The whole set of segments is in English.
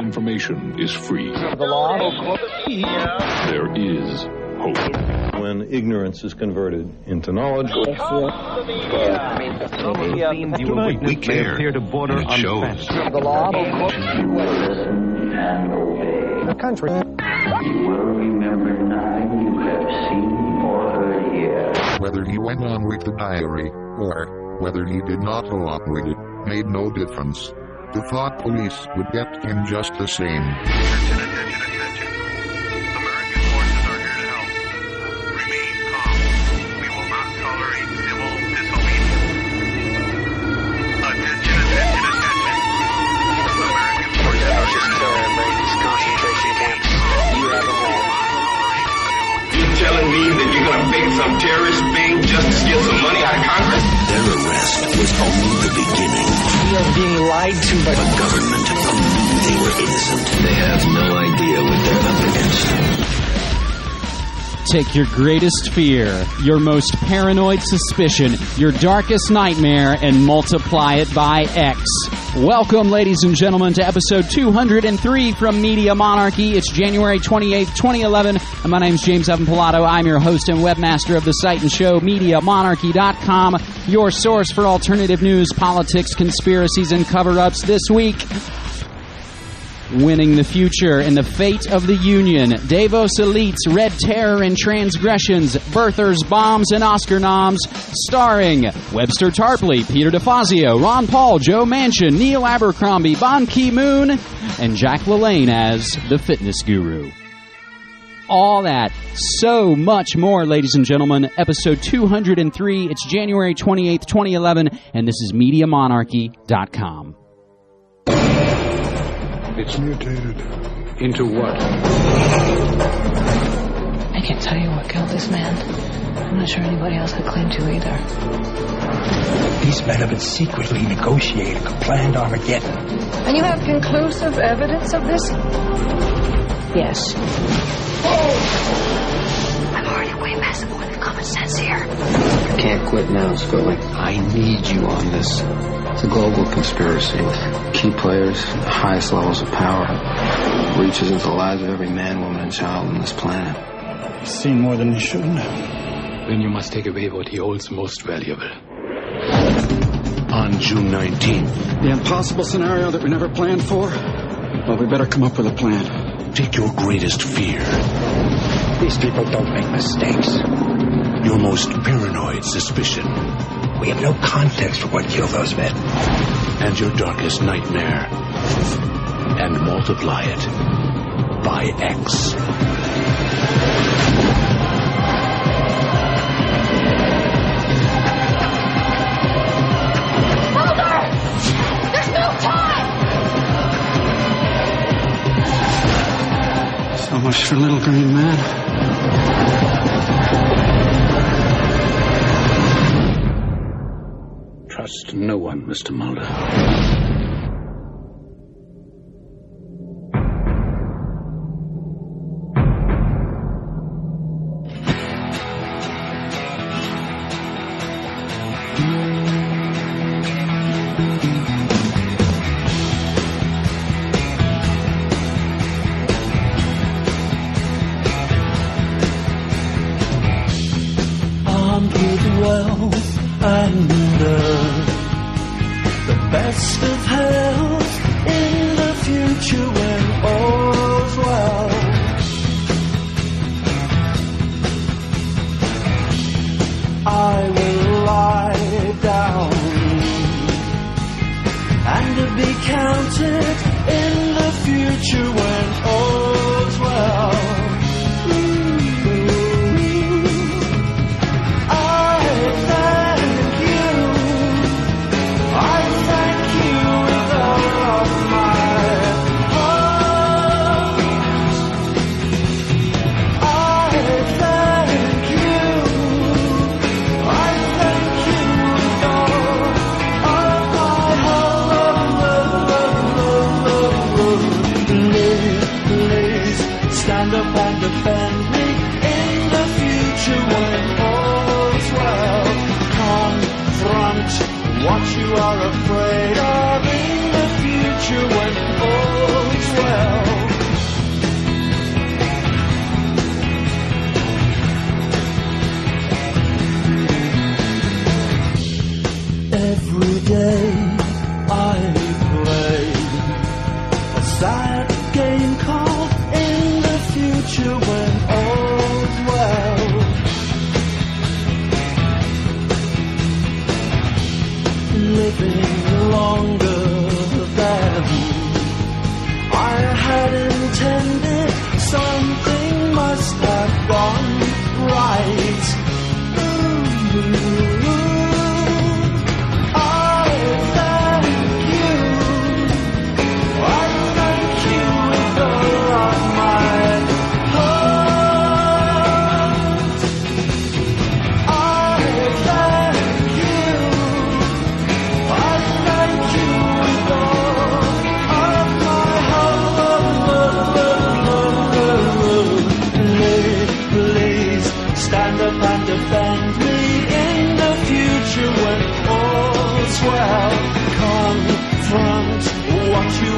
information is free, The law. there is hope. When ignorance is converted into knowledge. We care. Appear to border It on shows. fascism. The law. Listen and obey. Country. You will remember nothing you have seen or heard here. Whether he went on with the diary, or whether he did not go on with it, made no difference. The thought police would get him just the same. American forces are here to help. Remain calm. We will not tolerate civil disobedience. Attention. American forces are here to help. Concentration camps. You have a home. You're telling me that you're going to fake some terrorist thing just to steal some money out of Congress? Their arrest was only the beginning. We are being lied to by The government who knew they were innocent. They have no idea what they're up against. Take your greatest fear, your most paranoid suspicion, your darkest nightmare, and multiply it by X. Welcome, ladies and gentlemen, to episode 203 from Media Monarchy. It's January 28th, 2011, and my name's James Evan Pilato. I'm your host and webmaster of the site and show, MediaMonarchy.com, your source for alternative news, politics, conspiracies, and cover-ups this week. Winning the Future and the Fate of the Union, Davos Elites, Red Terror and Transgressions, Birthers, Bombs, and Oscar noms, starring Webster Tarpley, Peter DeFazio, Ron Paul, Joe Manchin, Neil Abercrombie, Ban Ki-moon, and Jack LaLanne as the fitness guru. All that, so much more, ladies and gentlemen. Episode 203, it's January 28th, 2011, and this is MediaMonarchy.com. It's mutated. Into what? I can't tell you what killed this man. I'm not sure anybody else could claim to either. These men have been secretly negotiating a planned Armageddon. And you have conclusive evidence of this? Yes. I'm already way past the point of common sense here. I can't quit now, Scully. I need you on this. It's a global conspiracy with key players, the highest levels of power. It reaches into the lives of every man, woman, and child on this planet. He's seen more than he should know. Then you must take away what he holds most valuable. On June 19th. The impossible scenario that we never planned for? Well, we better come up with a plan. Take your greatest fear. These people don't make mistakes. Your most paranoid suspicion. We have no context for what killed those men. And your darkest nightmare. And multiply it by X. Mulder! There's no time! So much for Little Green Man. Trust no one, Mr. Mulder. Armed with wealth and the best of health in the future when all's well. I will lie down and be counted in the future when all's well. I thank you with all of my heart.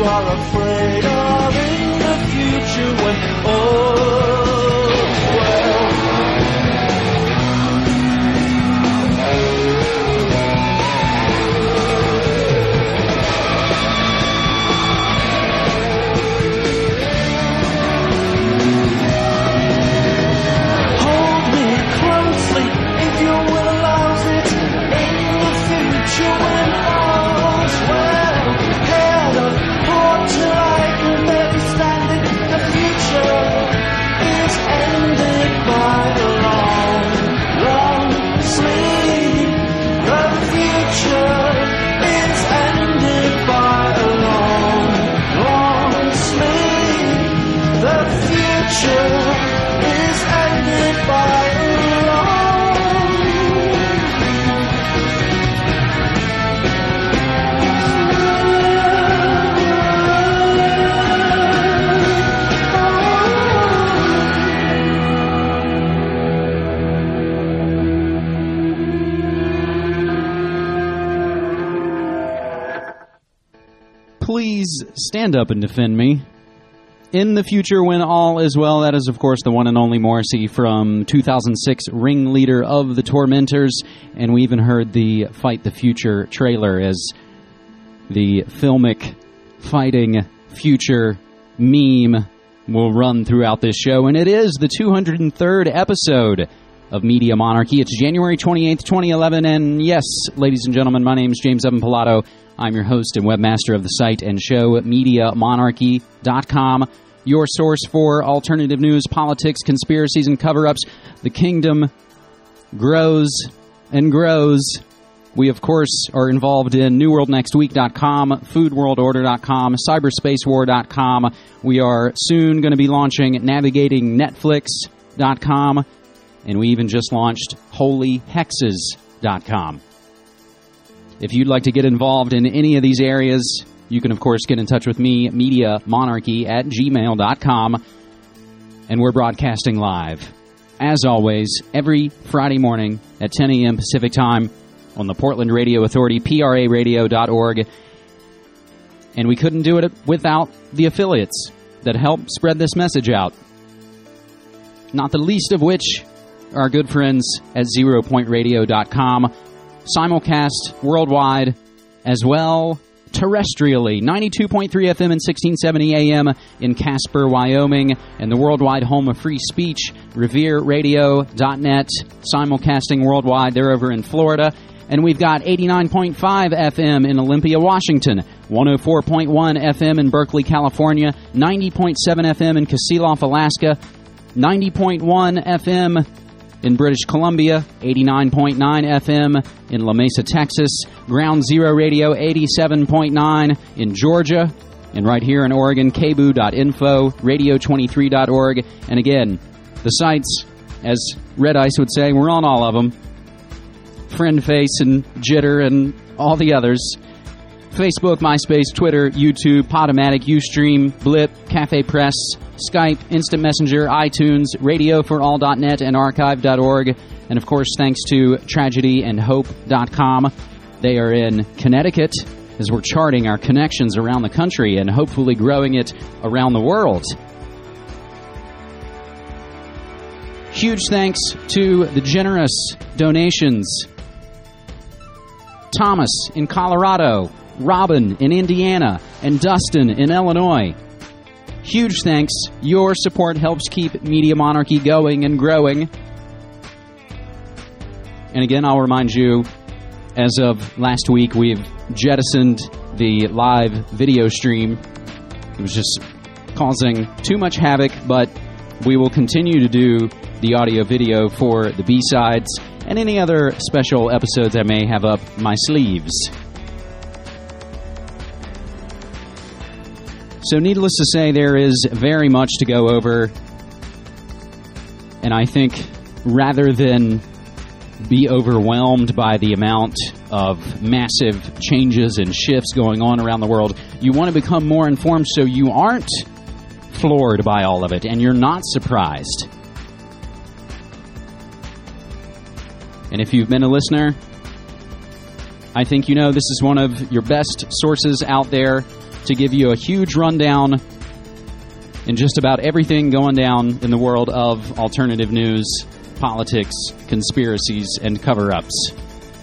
are afraid of in the future when hold me closely if you will allow it in the future when all's well. Head up, port till I can barely stand it. The future is ended by a long, long sleep. The future is ended by a long, long sleep. The future is ended by a Please stand up and defend me. In the future, when all is well, that is, of course, the one and only Morrissey from 2006, ringleader of the Tormentors. And we even heard the Fight the Future trailer as the filmic fighting future meme will run throughout this show. And it is the 203rd episode of Media Monarchy. It's January 28th, 2011. And yes, ladies and gentlemen, my name is James Evan Pilato. I'm your host and webmaster of the site and show, MediaMonarchy.com, your source for alternative news, politics, conspiracies, and cover-ups. The kingdom grows and grows. We, of course, are involved in NewWorldNextWeek.com, FoodWorldOrder.com, CyberspaceWar.com. We are soon going to be launching NavigatingNetflix.com, and we even just launched HolyHexes.com. If you'd like to get involved in any of these areas, you can, of course, get in touch with me, MediaMonarchy@gmail.com, and we're broadcasting live, as always, every Friday morning at 10 a.m. Pacific Time on the Portland Radio Authority, PRAradio.org, and we couldn't do it without the affiliates that help spread this message out, not the least of which are our good friends at ZeroPointRadio.com, simulcast worldwide as well terrestrially, 92.3 FM and 1670 AM in Casper, Wyoming, and the worldwide home of free speech, RevereRadio.net, simulcasting worldwide. They're over in Florida. And we've got 89.5 FM in Olympia, Washington, 104.1 FM in Berkeley, California, 90.7 FM in Kasilof, Alaska, 90.1 FM in British Columbia, 89.9 FM in La Mesa, Texas, Ground Zero Radio 87.9 in Georgia, and right here in Oregon, kbu.info, radio23.org. And again, the sites, as Red Ice would say, we're on all of them. Friendface and Jitter and all the others. Facebook, MySpace, Twitter, YouTube, Podomatic, Ustream, Blip, Cafe Press, Skype, Instant Messenger, iTunes, RadioForAll.net, and Archive.org. And, of course, thanks to TragedyAndHope.com. They are in Connecticut as we're charting our connections around the country and hopefully growing it around the world. Huge thanks to the generous donations. Thomas in Colorado, Robin in Indiana, and Dustin in Illinois. Huge thanks. Your support helps keep Media Monarchy going and growing. And again, I'll remind you, as of last week, we've jettisoned the live video stream. It was just causing too much havoc, but we will continue to do the audio-video for the B-sides and any other special episodes I may have up my sleeves. So needless to say, there is very much to go over. And I think rather than be overwhelmed by the amount of massive changes and shifts going on around the world, you want to become more informed so you aren't floored by all of it and you're not surprised. And if you've been a listener, I think you know this is one of your best sources out there to give you a huge rundown in just about everything going down in the world of alternative news, politics, conspiracies, and cover-ups.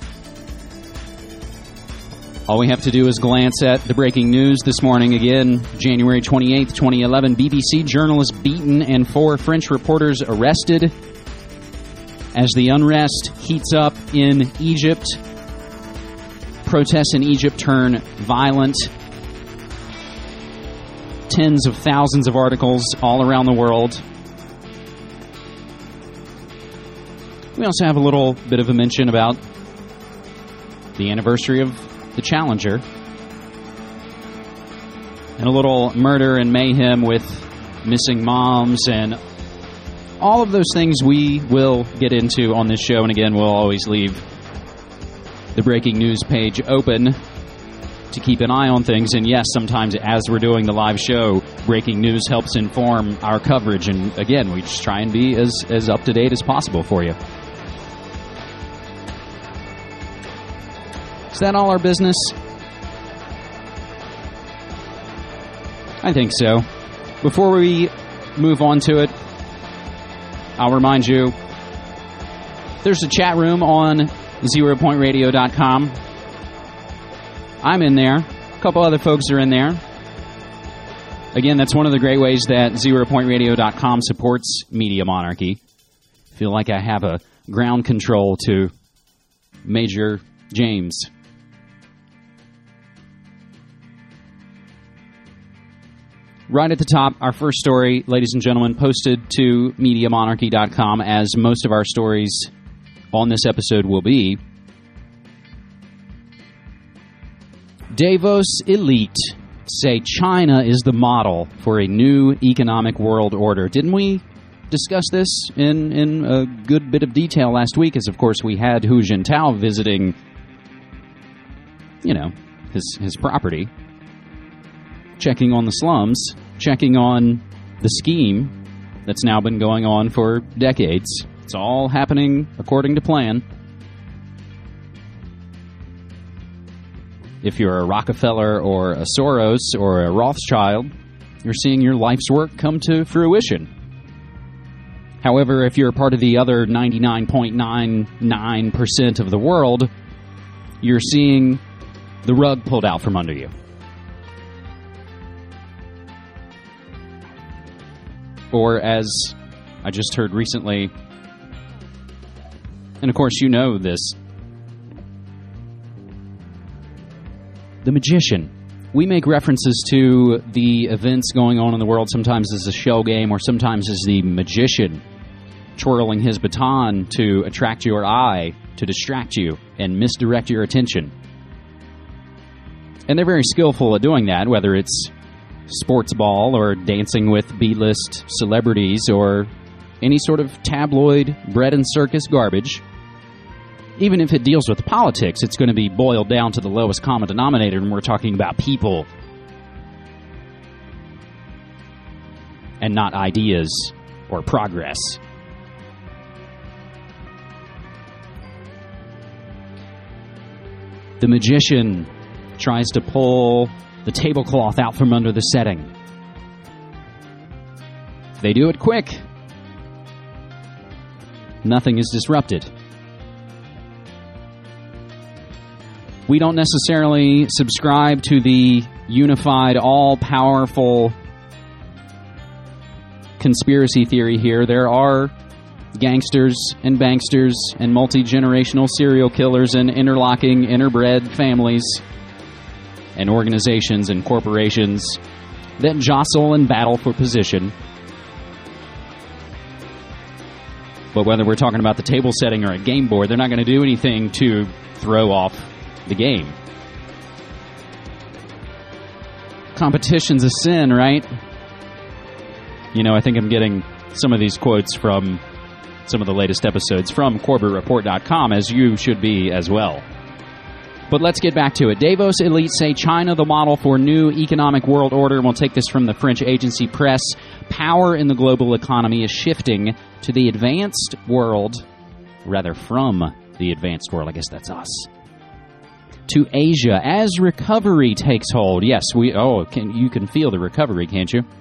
All we have to do is glance at the breaking news this morning. Again, January 28th, 2011, BBC journalist beaten and 4 French reporters arrested as the unrest heats up in Egypt. Protests in Egypt turn violent. Tens of thousands of articles all around the world. We also have a little bit of a mention about the anniversary of the Challenger, and a little murder and mayhem with missing moms, and all of those things we will get into on this show. And again, we'll always leave the breaking news page open to keep an eye on things. And yes, sometimes as we're doing the live show, breaking news helps inform our coverage. And again, we just try and be as up to date as possible for you. Is that all our business? I think so. Before we move on to it, I'll remind you, there's a chat room on zeropointradio.com. I'm in there. A couple other folks are in there. Again, that's one of the great ways that zeropointradio.com supports Media Monarchy. I feel like I have a ground control to Major James. Right at the top, our first story, ladies and gentlemen, posted to MediaMonarchy.com, as most of our stories on this episode will be. Davos elite say China is the model for a new economic world order. Didn't we discuss this in a good bit of detail last week? As, of course, we had Hu Jintao visiting, his property, checking on the slums, checking on the scheme that's now been going on for decades. It's all happening according to plan. If you're a Rockefeller or a Soros or a Rothschild, you're seeing your life's work come to fruition. However, if you're part of the other 99.99% of the world, you're seeing the rug pulled out from under you. Or, as I just heard recently, and of course you know this, the magician. We make references to the events going on in the world sometimes as a shell game, or sometimes as the magician twirling his baton to attract your eye, to distract you, and misdirect your attention. And they're very skillful at doing that, whether it's sports ball or dancing with B-list celebrities or any sort of tabloid bread and circus garbage. Even if it deals with politics, it's going to be boiled down to the lowest common denominator, and we're talking about people and not ideas or progress. The magician tries to pull the tablecloth out from under the setting. They do it quick. Nothing is disrupted. We don't necessarily subscribe to the unified, all-powerful conspiracy theory here. There are gangsters and banksters and multi-generational serial killers and interlocking, interbred families and organizations and corporations that jostle and battle for position. But whether we're talking about the table setting or a game board, they're not going to do anything to throw off the game. Competition's a sin, right? I think I'm getting some of these quotes from some of the latest episodes from CorbettReport.com, as you should be as well. But let's get back to it. Davos elite say China the model for new economic world order. And we'll take this from the French agency Press. Power in the global economy is shifting to the advanced world, rather from the advanced world. I guess that's us. to Asia as recovery takes hold. Yes, you can feel the recovery, can't you?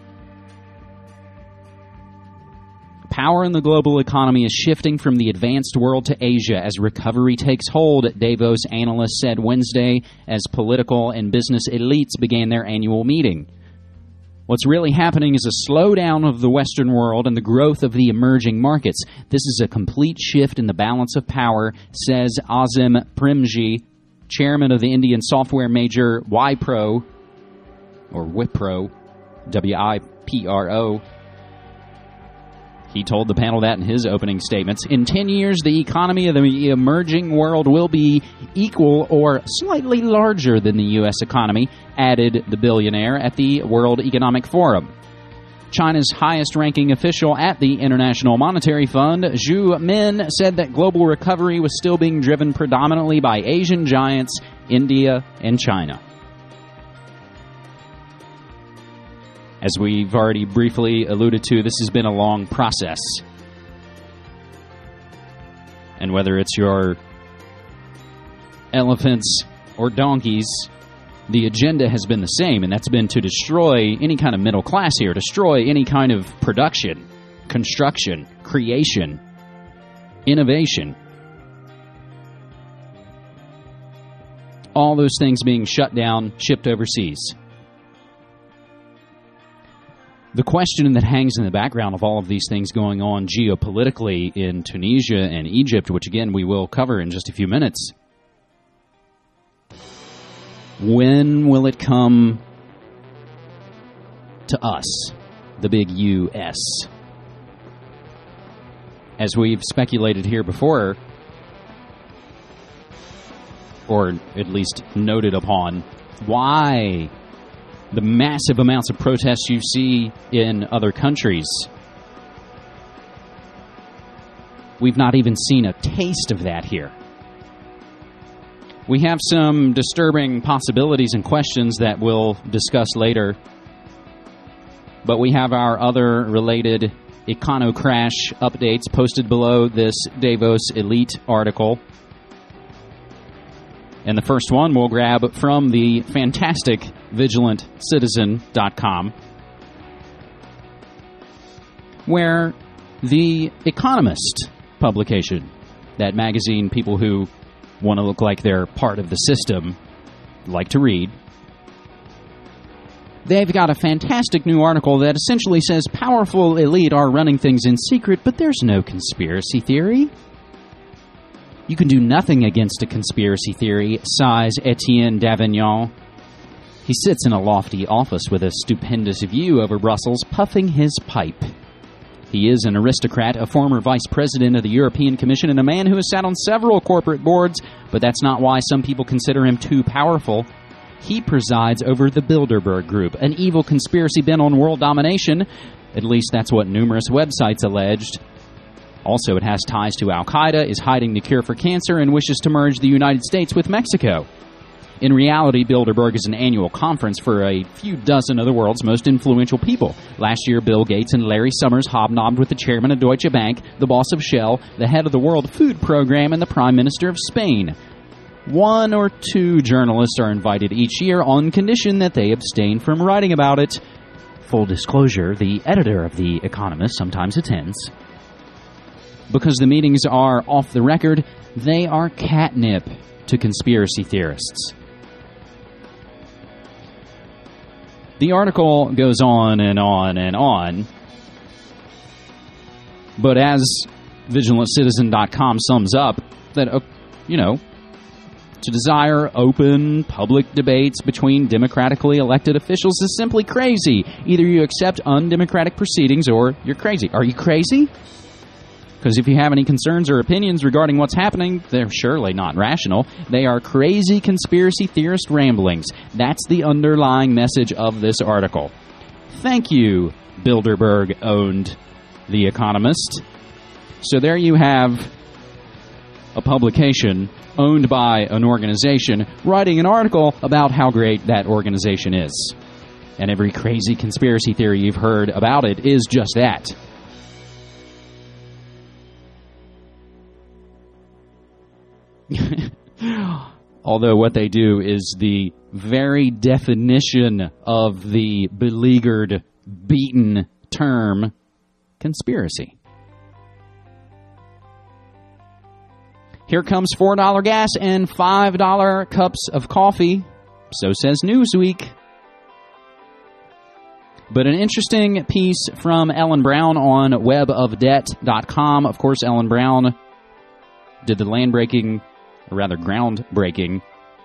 Power in the global economy is shifting from the advanced world to Asia as recovery takes hold, Davos analysts said Wednesday as political and business elites began their annual meeting. What's really happening is a slowdown of the Western world and the growth of the emerging markets. This is a complete shift in the balance of power, says Azim Premji, chairman of the Indian software major Wipro, W-I-P-R-O. He told the panel that in his opening statements. In 10 years, the economy of the emerging world will be equal or slightly larger than the U.S. economy, added the billionaire at the World Economic Forum. China's highest-ranking official at the International Monetary Fund, Zhu Min, said that global recovery was still being driven predominantly by Asian giants, India, and China. As we've already briefly alluded to, this has been a long process. And whether it's your elephants or donkeys, the agenda has been the same, and that's been to destroy any kind of middle class here, destroy any kind of production, construction, creation, innovation. All those things being shut down, shipped overseas. The question that hangs in the background of all of these things going on geopolitically in Tunisia and Egypt, which again we will cover in just a few minutes, when will it come to us, the big U.S.? As we've speculated here before, or at least noted upon, why the massive amounts of protests you see in other countries. We've not even seen a taste of that here. We have some disturbing possibilities and questions that we'll discuss later. But we have our other related Econocrash updates posted below this Davos Elite article. And the first one we'll grab from the fantastic VigilantCitizen.com, where The Economist publication, that magazine people who want to look like they're part of the system like to read, they've got a fantastic new article that essentially says powerful elite are running things in secret, but there's no conspiracy theory. You can do nothing against a conspiracy theory, sighs Etienne Davignon. He sits in a lofty office with a stupendous view over Brussels, puffing his pipe. He is an aristocrat, a former vice president of the European Commission, and a man who has sat on several corporate boards, but that's not why some people consider him too powerful. He presides over the Bilderberg Group, an evil conspiracy bent on world domination. At least that's what numerous websites alleged. Also, it has ties to Al-Qaeda, is hiding the cure for cancer, and wishes to merge the United States with Mexico. In reality, Bilderberg is an annual conference for a few dozen of the world's most influential people. Last year, Bill Gates and Larry Summers hobnobbed with the chairman of Deutsche Bank, the boss of Shell, the head of the World Food Program, and the Prime Minister of Spain. 1 or 2 journalists are invited each year on condition that they abstain from writing about it. Full disclosure, the editor of The Economist sometimes attends. Because the meetings are off the record, they are catnip to conspiracy theorists. The article goes on and on and on, but as VigilantCitizen.com sums up, that, to desire open, public debates between democratically elected officials is simply crazy. Either you accept undemocratic proceedings or you're crazy. Are you crazy? Because if you have any concerns or opinions regarding what's happening, they're surely not rational. They are crazy conspiracy theorist ramblings. That's the underlying message of this article. Thank you, Bilderberg-owned The Economist. So there you have a publication owned by an organization writing an article about how great that organization is. And every crazy conspiracy theory you've heard about it is just that. Although what they do is the very definition of the beleaguered, beaten term conspiracy. Here comes $4 gas and $5 cups of coffee. So says Newsweek. But an interesting piece from Ellen Brown on webofdebt.com. Of course, Ellen Brown did the groundbreaking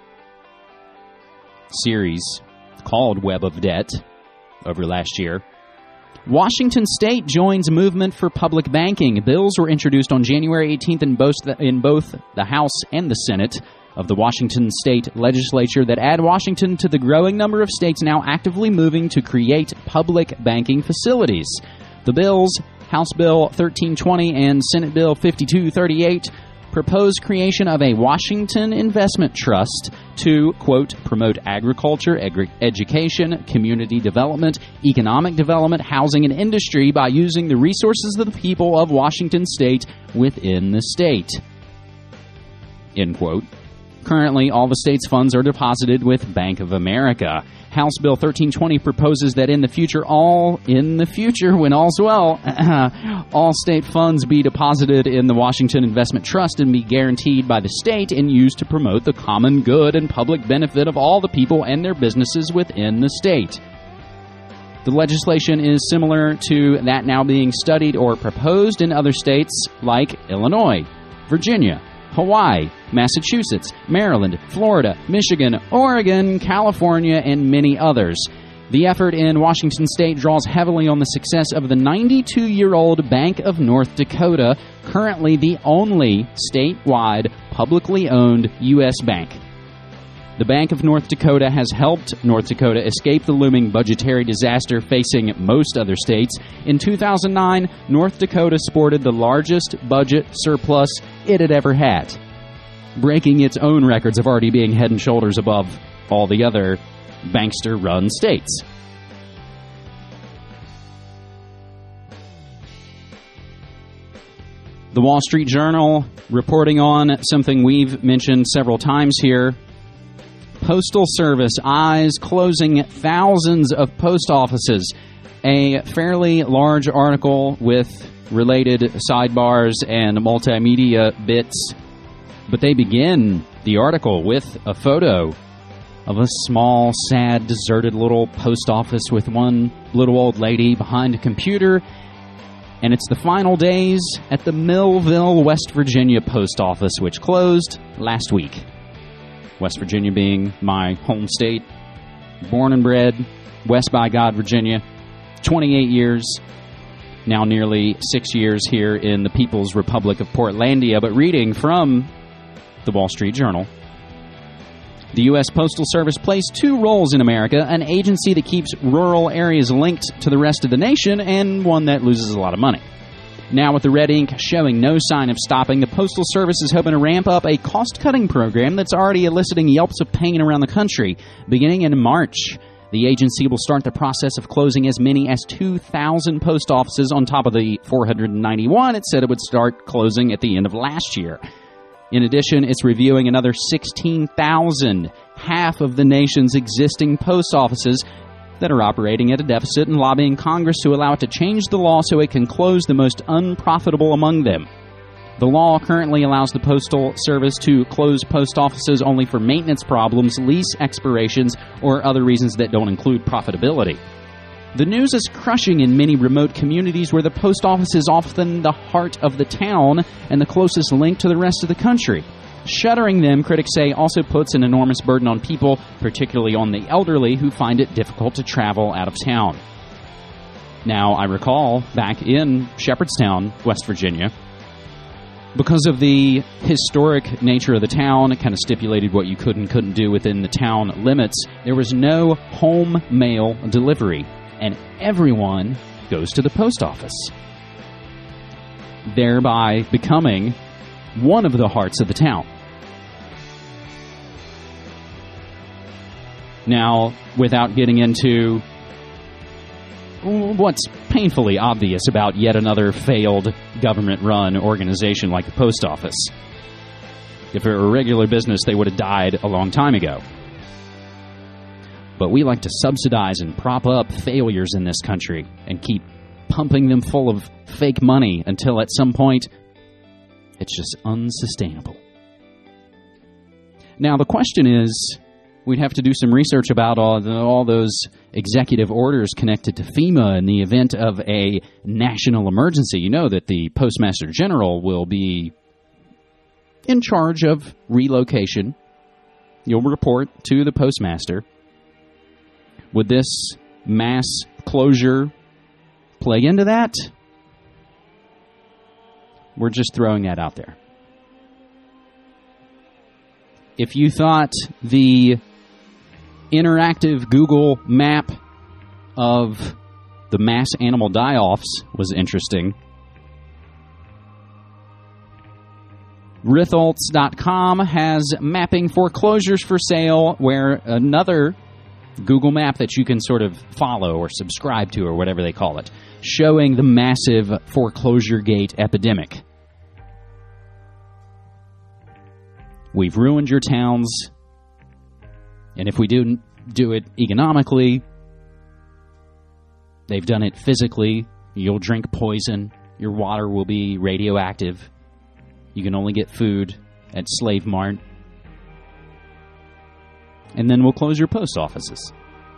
series called Web of Debt over last year. Washington State joins movement for public banking. Bills were introduced on January 18th in both the House and the Senate of the Washington State Legislature that add Washington to the growing number of states now actively moving to create public banking facilities. The bills, House Bill 1320 and Senate Bill 5238, propose creation of a Washington Investment Trust to, quote, promote agriculture, education, community development, economic development, housing, and industry by using the resources of the people of Washington State within the state, end quote. Currently, all the state's funds are deposited with Bank of America. House Bill 1320 proposes that in the future, when all's well, all state funds be deposited in the Washington Investment Trust and be guaranteed by the state and used to promote the common good and public benefit of all the people and their businesses within the state. The legislation is similar to that now being studied or proposed in other states like Illinois, Virginia, Hawaii, Massachusetts, Maryland, Florida, Michigan, Oregon, California, and many others. The effort in Washington State draws heavily on the success of the 92-year-old Bank of North Dakota, currently the only statewide publicly owned U.S. bank. The Bank of North Dakota has helped North Dakota escape the looming budgetary disaster facing most other states. In 2009, North Dakota sported the largest budget surplus it had ever had, breaking its own records of already being head and shoulders above all the other bankster-run states. The Wall Street Journal reporting on something we've mentioned several times here. Postal Service eyes closing thousands of post offices. A fairly large article with related sidebars and multimedia bits. But they begin the article with a photo of a small, sad, deserted little post office with one little old lady behind a computer. And it's the final days at the Millville, West Virginia post office, which closed last week. West Virginia being my home state. Born and bred, West by God, Virginia. 28 years, now nearly 6 years here in the People's Republic of Portlandia. But reading from the Wall Street Journal, the U.S. Postal Service plays two roles in America, an agency that keeps rural areas linked to the rest of the nation and one that loses a lot of money. Now, with the red ink showing no sign of stopping, the Postal Service is hoping to ramp up a cost-cutting program that's already eliciting yelps of pain around the country. Beginning in March, the agency will start the process of closing as many as 2,000 post offices on top of the 491 it said it would start closing at the end of last year. In addition, it's reviewing another 16,000, half of the nation's existing post offices, that are operating at a deficit and lobbying Congress to allow it to change the law so it can close the most unprofitable among them. The law currently allows the Postal Service to close post offices only for maintenance problems, lease expirations, or other reasons that don't include profitability. The news is crushing in many remote communities where the post office is often the heart of the town and the closest link to the rest of the country. Shuttering them, critics say, also puts an enormous burden on people, particularly on the elderly, who find it difficult to travel out of town. Now, I recall back in Shepherdstown, West Virginia, because of the historic nature of the town, it kind of stipulated what you could and couldn't do within the town limits. There was no home mail delivery, and everyone goes to the post office, thereby becoming one of the hearts of the town. Now, without getting into what's painfully obvious about yet another failed government-run organization like the post office, If it were a regular business, they would have died a long time ago. But we like to subsidize and prop up failures in this country and keep pumping them full of fake money until at some point it's just unsustainable. Now, the question is, we'd have to do some research about all those executive orders connected to FEMA in the event of a national emergency. You know that the Postmaster General will be in charge of relocation. You'll report to the Postmaster. Would this mass closure play into that? We're just throwing that out there. If you thought the interactive Google map of the mass animal die-offs was interesting, Ritholtz.com has mapping foreclosures for sale, where another Google map that you can sort of follow or subscribe to or whatever they call it, showing the massive foreclosure gate epidemic. We've ruined your towns, and if we didn't do it economically, they've done it physically. You'll drink poison. Your water will be radioactive. You can only get food at Slave Mart. And then we'll close your post offices.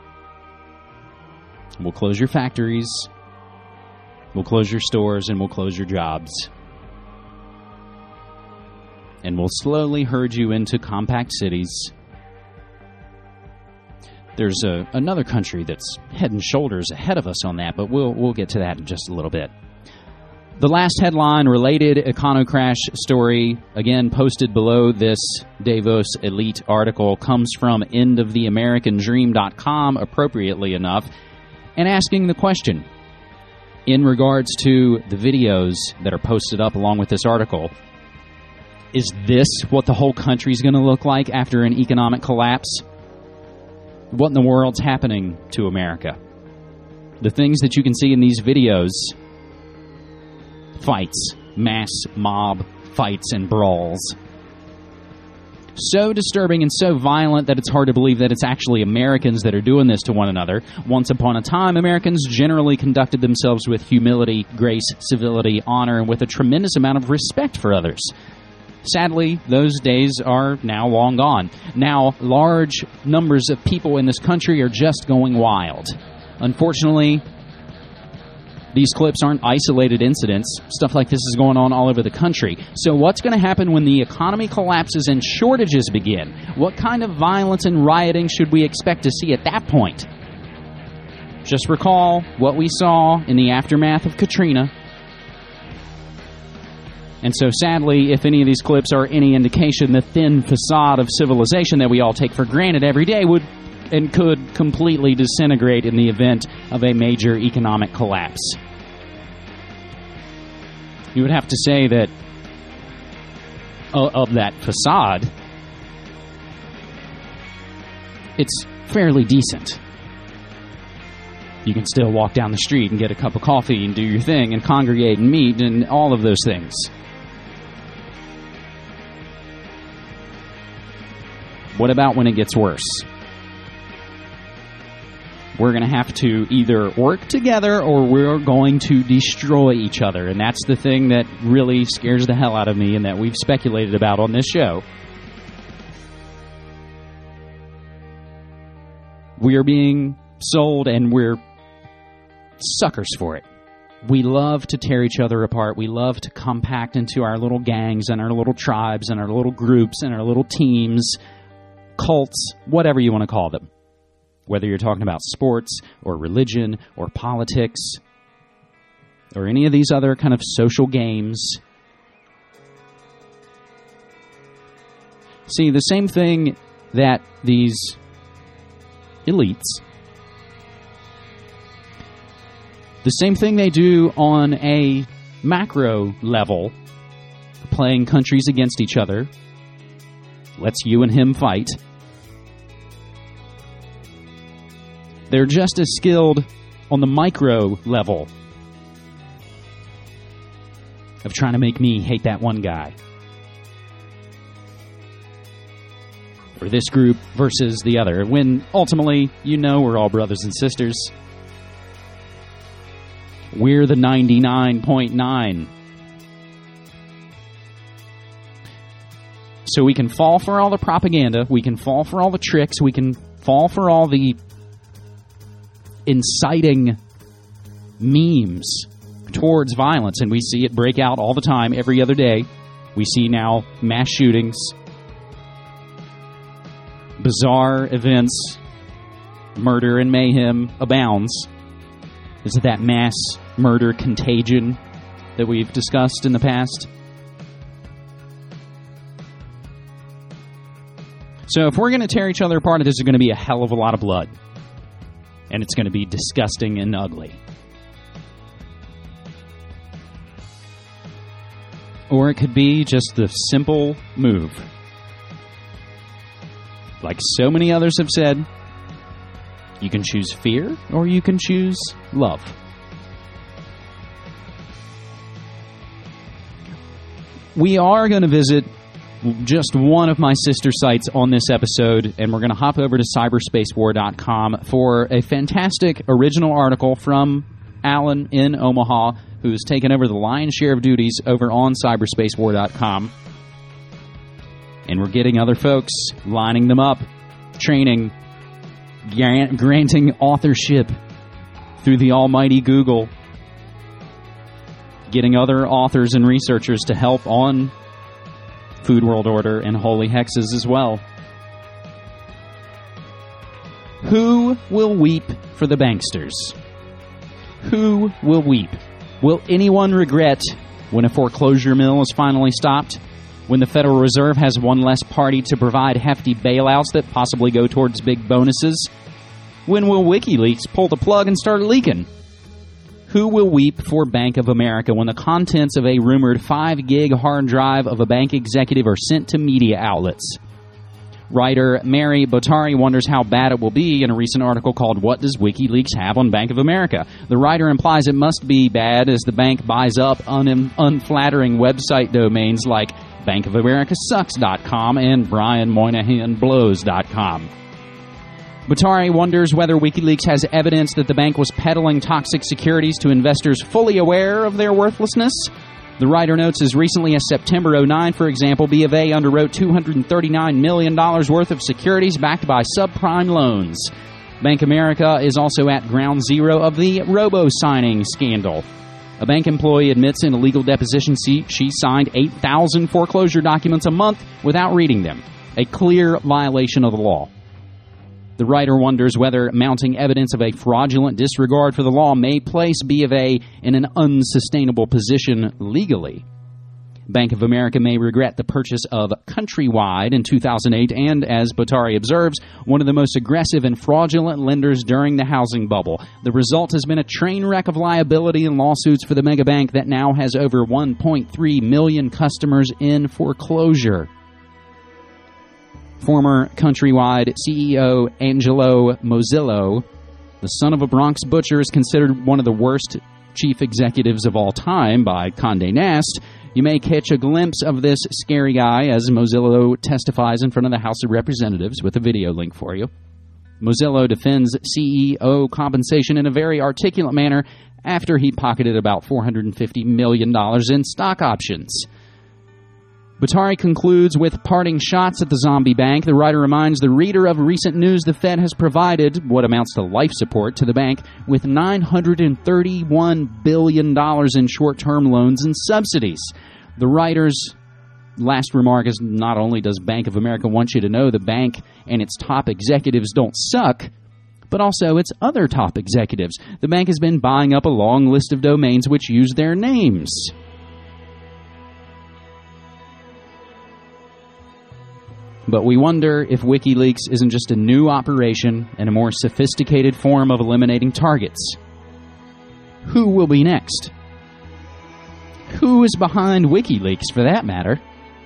We'll close your factories. We'll close your stores, and we'll close your jobs. And we'll slowly herd you into compact cities. There's another country that's head and shoulders ahead of us on that, but we'll get to that in just a little bit. The last headline, related Econocrash story, again posted below this Davos Elite article, comes from endoftheamericandream.com, appropriately enough, and asking the question, in regards to the videos that are posted up along with this article, is this what the whole country's going to look like after an economic collapse? What in the world's happening to America? The things that you can see in these videos: fights, mass mob fights and brawls. So disturbing and so violent that it's hard to believe that it's actually Americans that are doing this to one another. Once upon a time, Americans generally conducted themselves with humility, grace, civility, honor, and with a tremendous amount of respect for others. Sadly, those days are now long gone. Now, large numbers of people in this country are just going wild. Unfortunately, these clips aren't isolated incidents. Stuff like this is going on all over the country. So what's going to happen when the economy collapses and shortages begin? What kind of violence and rioting should we expect to see at that point? Just recall what we saw in the aftermath of Katrina. And so sadly, if any of these clips are any indication, the thin facade of civilization that we all take for granted every day would and could completely disintegrate in the event of a major economic collapse. You would have to say that of that facade, it's fairly decent. You can still walk down the street and get a cup of coffee and do your thing and congregate and meet and all of those things. What about when it gets worse? We're going to have to either work together or we're going to destroy each other. And that's the thing that really scares the hell out of me and that we've speculated about on this show. We are being sold and we're suckers for it. We love to tear each other apart. We love to compact into our little gangs and our little tribes and our little groups and our little teams, cults, whatever you want to call them. Whether you're talking about sports or religion or politics or any of these other kind of social games. See, the same thing that these elites, the same thing they do on a macro level, playing countries against each other, lets you and him fight. They're just as skilled on the micro level of trying to make me hate that one guy. or this group versus the other, when ultimately, we're all brothers and sisters. We're the 99.9. So we can fall for all the propaganda, we can fall for all the tricks, we can fall for all the inciting memes towards violence, and we see it break out all the time, every other day. We see now mass shootings, bizarre events, murder and mayhem abounds. Is it that mass murder contagion that we've discussed in the past? So if we're going to tear each other apart, there's going to be a hell of a lot of blood. And it's going to be disgusting and ugly. Or it could be just the simple move. Like so many others have said, you can choose fear or you can choose love. We are going to visit just one of my sister sites on this episode, and we're going to hop over to cyberspacewar.com for a fantastic original article from Alan in Omaha, who's taken over the lion's share of duties over on cyberspacewar.com. And we're getting other folks, lining them up, training, granting authorship through the almighty Google, getting other authors and researchers to help on Food World Order and Holy Hexes as well. Who will weep for the banksters? Who will weep? Will anyone regret when a foreclosure mill is finally stopped? When the Federal Reserve has one less party to provide hefty bailouts that possibly go towards big bonuses? When will WikiLeaks pull the plug and start leaking? Who will weep for Bank of America when the contents of a rumored 5-gig hard drive of a bank executive are sent to media outlets? Writer Mary Bottari wonders how bad it will be in a recent article called What Does WikiLeaks Have on Bank of America? The writer implies it must be bad as the bank buys up unflattering website domains like bankofamerica.sucks.com and brianmoynihanblows.com. Bottari wonders whether WikiLeaks has evidence that the bank was peddling toxic securities to investors fully aware of their worthlessness. The writer notes as recently as September 2009, for example, B of A underwrote $239 million worth of securities backed by subprime loans. Bank of America is also at ground zero of the robo-signing scandal. A bank employee admits in a legal deposition she signed 8,000 foreclosure documents a month without reading them, a clear violation of the law. The writer wonders whether mounting evidence of a fraudulent disregard for the law may place B of A in an unsustainable position legally. Bank of America may regret the purchase of Countrywide in 2008 and, as Bottari observes, one of the most aggressive and fraudulent lenders during the housing bubble. The result has been a train wreck of liability and lawsuits for the mega bank that now has over 1.3 million customers in foreclosure. Former Countrywide CEO Angelo Mozillo, the son of a Bronx butcher, is considered one of the worst chief executives of all time by Condé Nast. You may catch a glimpse of this scary guy as Mozillo testifies in front of the House of Representatives with a video link for you. Mozillo defends CEO compensation in a very articulate manner after he pocketed about $450 million in stock options. Bottari concludes with parting shots at the zombie bank. The writer reminds the reader of recent news the Fed has provided what amounts to life support to the bank with $931 billion in short-term loans and subsidies. The writer's last remark is not only does Bank of America want you to know the bank and its top executives don't suck, but also its other top executives. The bank has been buying up a long list of domains which use their names. But we wonder if WikiLeaks isn't just a new operation and a more sophisticated form of eliminating targets. Who will be next? Who is behind WikiLeaks, for that matter?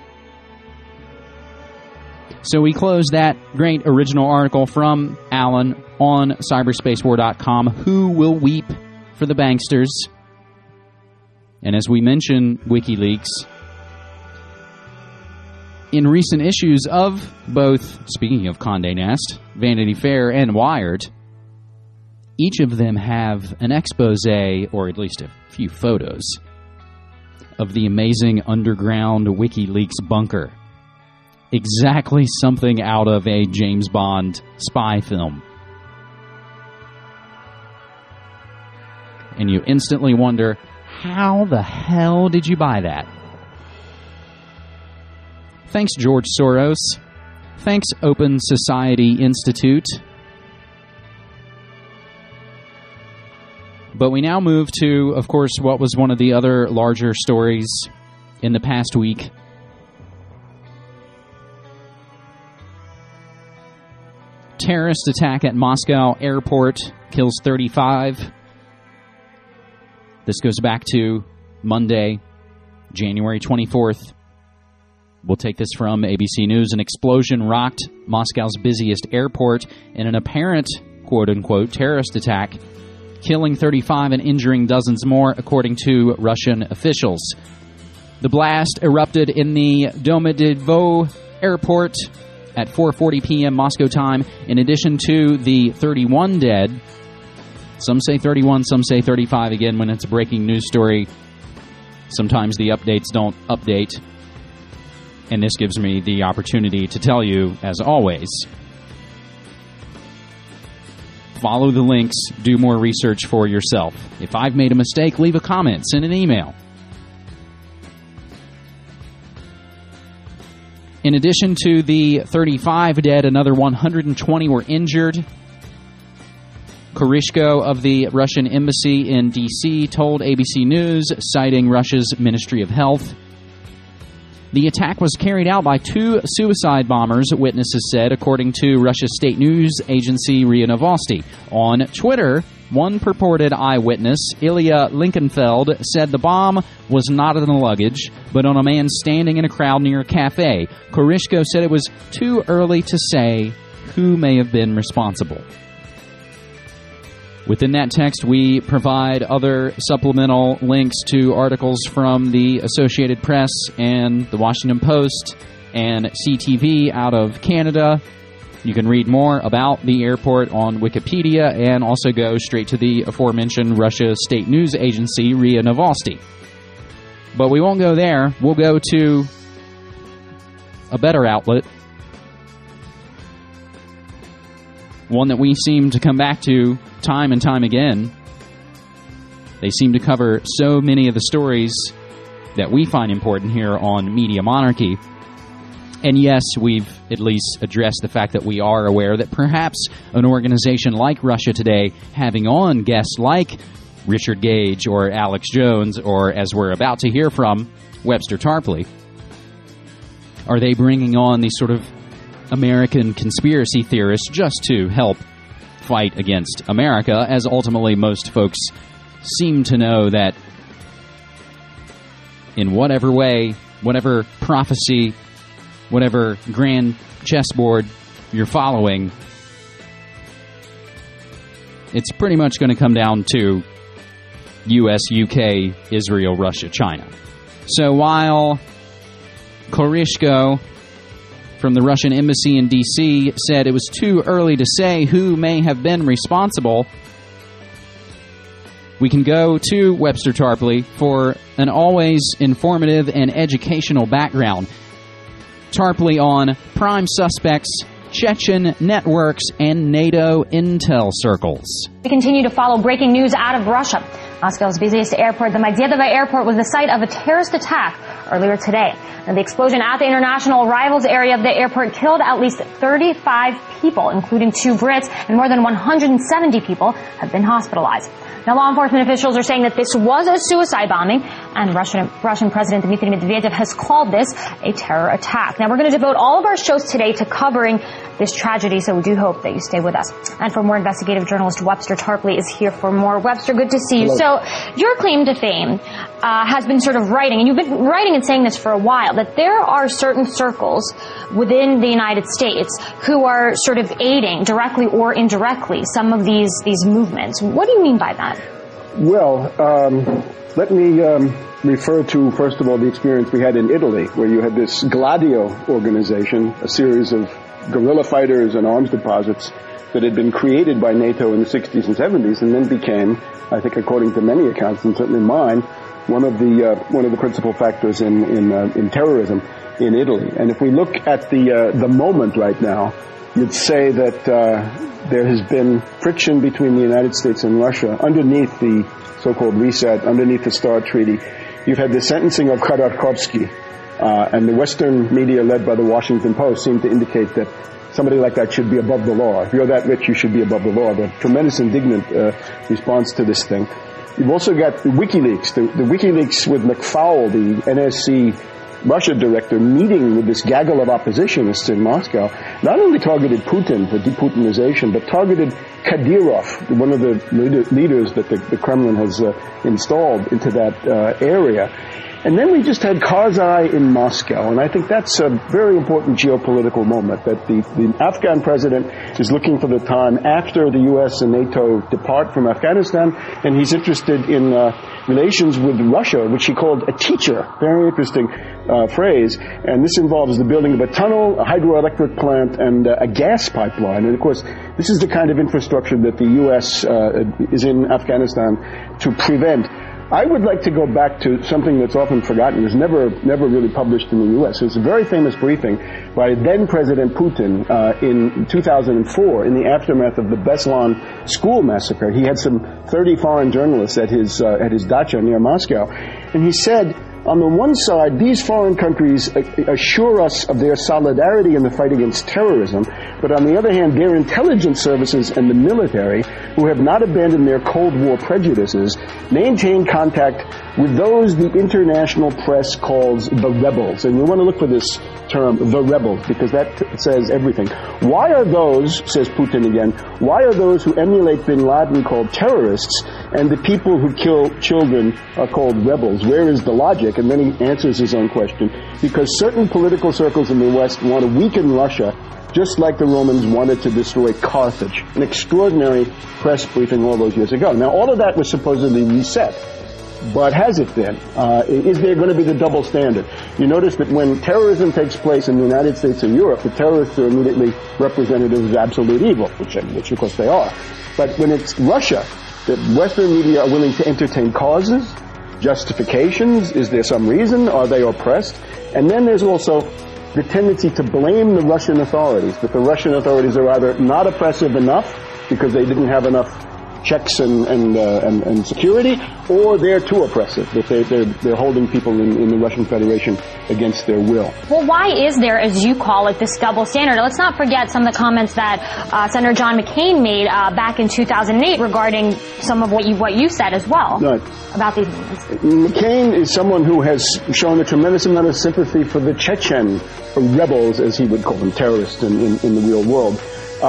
So we close that great original article from Alan on cyberspacewar.com. Who will weep for the banksters? And as we mention WikiLeaks, in recent issues of both, speaking of Condé Nast, Vanity Fair, and Wired, each of them have an expose, or at least a few photos, of the amazing underground WikiLeaks bunker. Exactly something out of a James Bond spy film. And you instantly wonder, how the hell did you buy that? Thanks, George Soros. Thanks, Open Society Institute. But we now move to, of course, what was one of the other larger stories in the past week. Terrorist attack at Moscow airport kills 35. This goes back to Monday, January 24th. We'll take this from ABC News. An explosion rocked Moscow's busiest airport in an apparent, quote-unquote, terrorist attack, killing 35 and injuring dozens more, according to Russian officials. The blast erupted in the Domodedovo airport at 4:40 p.m. Moscow time. In addition to the 31 dead, some say 31, some say 35. Again, when it's a breaking news story, sometimes the updates don't update. And this gives me the opportunity to tell you, as always, follow the links, do more research for yourself. If I've made a mistake, leave a comment, send an email. In addition to the 35 dead, another 120 were injured. Korishko of the Russian embassy in D.C. told ABC News, citing Russia's Ministry of Health. The attack was carried out by two suicide bombers, witnesses said, according to Russia's state news agency RIA Novosti. On Twitter, one purported eyewitness, Ilya Linkenfeld, said the bomb was not in the luggage, but on a man standing in a crowd near a cafe. Korishko said it was too early to say who may have been responsible. Within that text, we provide other supplemental links to articles from the Associated Press and the Washington Post and CTV out of Canada. You can read more about the airport on Wikipedia and also go straight to the aforementioned Russia state news agency, RIA Novosti. But we won't go there. We'll go to a better outlet, one that we seem to come back to time and time again. They seem to cover so many of the stories that we find important here on Media Monarchy. And yes, we've at least addressed the fact that we are aware that perhaps an organization like Russia Today, having on guests like Richard Gage or Alex Jones, or as we're about to hear from, Webster Tarpley, are they bringing on these sort of American conspiracy theorists just to help fight against America, as ultimately most folks seem to know that in whatever way, whatever prophecy, whatever grand chessboard you're following, it's pretty much going to come down to U.S., UK, Israel, Russia, China. So while Korishko from the Russian embassy in D.C. said it was too early to say who may have been responsible, we can go to Webster Tarpley for an always informative and educational background. Tarpley on prime suspects, Chechen networks, and NATO intel circles. We continue to follow breaking news out of Russia. Moscow's busiest airport, the Domodedovo airport, was the site of a terrorist attack earlier today. And the explosion at the international arrivals area of the airport killed at least 35 people, including 2 Brits, and more than 170 people have been hospitalized. Now, law enforcement officials are saying that this was a suicide bombing, and Russian President Dmitry Medvedev has called this a terror attack. Now, we're going to devote all of our shows today to covering this tragedy, so we do hope that you stay with us. And for more, investigative journalist Webster Tarpley is here for more. Webster, good to see you. Hello. So, your claim to fame has been sort of writing, and you've been writing and saying this for a while, that there are certain circles within the United States who are sort of aiding, directly or indirectly, some of these movements. What do you mean by that? Well, Let me refer to, first of all, the experience we had in Italy, where you had this Gladio organization, a series of guerrilla fighters and arms deposits that had been created by NATO in the 60s and 70s, and then became, I think, according to many accounts, and certainly mine, one of the principal factors in terrorism in Italy. And if we look at the moment right now, you'd say that there has been friction between the United States and Russia underneath the so-called reset, underneath the START Treaty. You've had the sentencing of Khodorkovsky, and the Western media led by the Washington Post seem to indicate that somebody like that should be above the law. If you're that rich, you should be above the law. The tremendous indignant response to this thing. You've also got the WikiLeaks, the WikiLeaks with McFaul, the NSC Russia director, meeting with this gaggle of oppositionists in Moscow, not only targeted Putin for deputinization, but targeted Kadyrov, one of the leaders that the Kremlin has installed into that area. And then we just had Karzai in Moscow, and I think that's a very important geopolitical moment, that the Afghan president is looking for the time after the U.S. and NATO depart from Afghanistan, and he's interested in relations with Russia, which he called a teacher. Very interesting phrase. And this involves the building of a tunnel, a hydroelectric plant, and a gas pipeline. And, of course, this is the kind of infrastructure that the U.S. is in Afghanistan to prevent. I would like to go back to something that's often forgotten. It was never really published in the U.S. It was a very famous briefing by then-President Putin in 2004 in the aftermath of the Beslan school massacre. He had some 30 foreign journalists at his dacha near Moscow, and he said, on the one side, these foreign countries assure us of their solidarity in the fight against terrorism, but on the other hand, their intelligence services and the military, who have not abandoned their Cold War prejudices, maintain contact with those the international press calls the rebels. And you want to look for this term, the rebels, because that says everything. Why are those, says Putin again, why are those who emulate bin Laden called terrorists and the people who kill children are called rebels? Where is the logic? And then he answers his own question. Because certain political circles in the West want to weaken Russia, just like the Romans wanted to destroy Carthage. An extraordinary press briefing all those years ago. Now, all of that was supposedly reset. But has it been? Is there going to be the double standard? You notice that when terrorism takes place in the United States or Europe, the terrorists are immediately representatives of absolute evil, which of course they are. But when it's Russia, the Western media are willing to entertain causes, justifications. Is there some reason? Are they oppressed? And then there's also the tendency to blame the Russian authorities, that the Russian authorities are either not oppressive enough because they didn't have enough checks and security, or they're too oppressive, that they're holding people in the Russian Federation against their will. Well, why is there, as you call it, this double standard? Let's not forget some of the comments that Senator John McCain made back in 2008 regarding some of what you said as well about these movements. McCain is someone who has shown a tremendous amount of sympathy for the Chechen rebels, as he would call them, terrorists in the real world.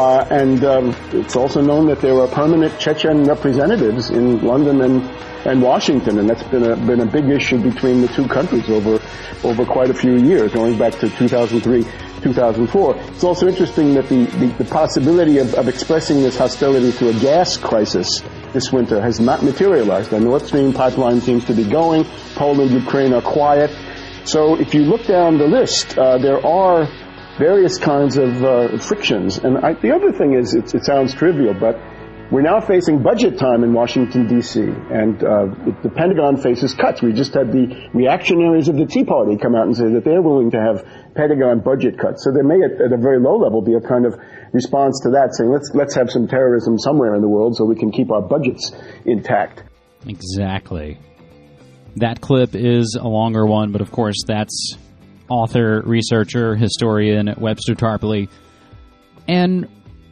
And it's also known that there are permanent Chechen representatives in London and Washington, and that's been a big issue between the two countries over quite a few years, going back to 2003, 2004. It's also interesting that the possibility of expressing this hostility to a gas crisis this winter has not materialized. The Nord Stream pipeline seems to be going. Poland, Ukraine are quiet. So if you look down the list, there are various kinds of frictions. And the other thing is, it sounds trivial, but we're now facing budget time in Washington, D.C., and the Pentagon faces cuts. We just had the reactionaries of the Tea Party come out and say that they're willing to have Pentagon budget cuts. So there may, at a very low level, be a kind of response to that, saying let's have some terrorism somewhere in the world so we can keep our budgets intact. Exactly. That clip is a longer one, but of course that's author, researcher, historian Webster Tarpley. And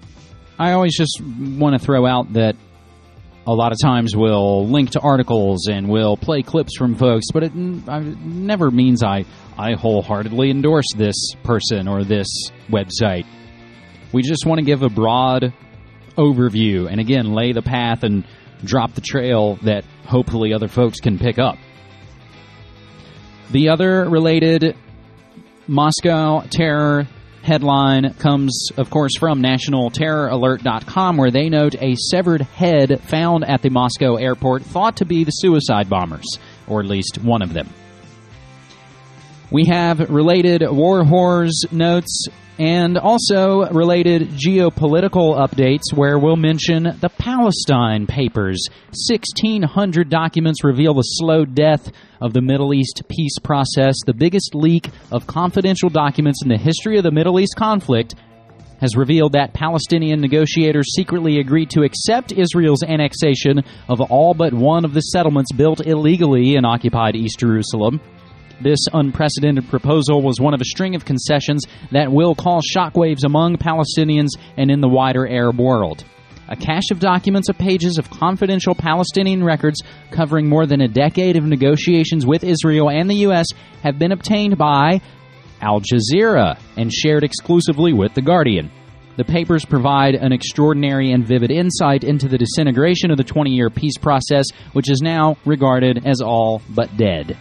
I always just want to throw out that a lot of times we'll link to articles and we'll play clips from folks, but it never means I wholeheartedly endorse this person or this website. We just want to give a broad overview and, again, lay the path and drop the trail that hopefully other folks can pick up. The other related Moscow terror headline comes, of course, from nationalterroralert.com, where they note a severed head found at the Moscow airport thought to be the suicide bombers, or at least one of them. We have related war horrors notes and also related geopolitical updates, where we'll mention the Palestine Papers. 1,600 documents reveal the slow death of the Middle East peace process. The biggest leak of confidential documents in the history of the Middle East conflict has revealed that Palestinian negotiators secretly agreed to accept Israel's annexation of all but one of the settlements built illegally in occupied East Jerusalem. This unprecedented proposal was one of a string of concessions that will cause shockwaves among Palestinians and in the wider Arab world. A cache of documents of pages of confidential Palestinian records covering more than a decade of negotiations with Israel and the U.S. have been obtained by Al Jazeera and shared exclusively with The Guardian. The papers provide an extraordinary and vivid insight into the disintegration of the 20-year peace process, which is now regarded as all but dead.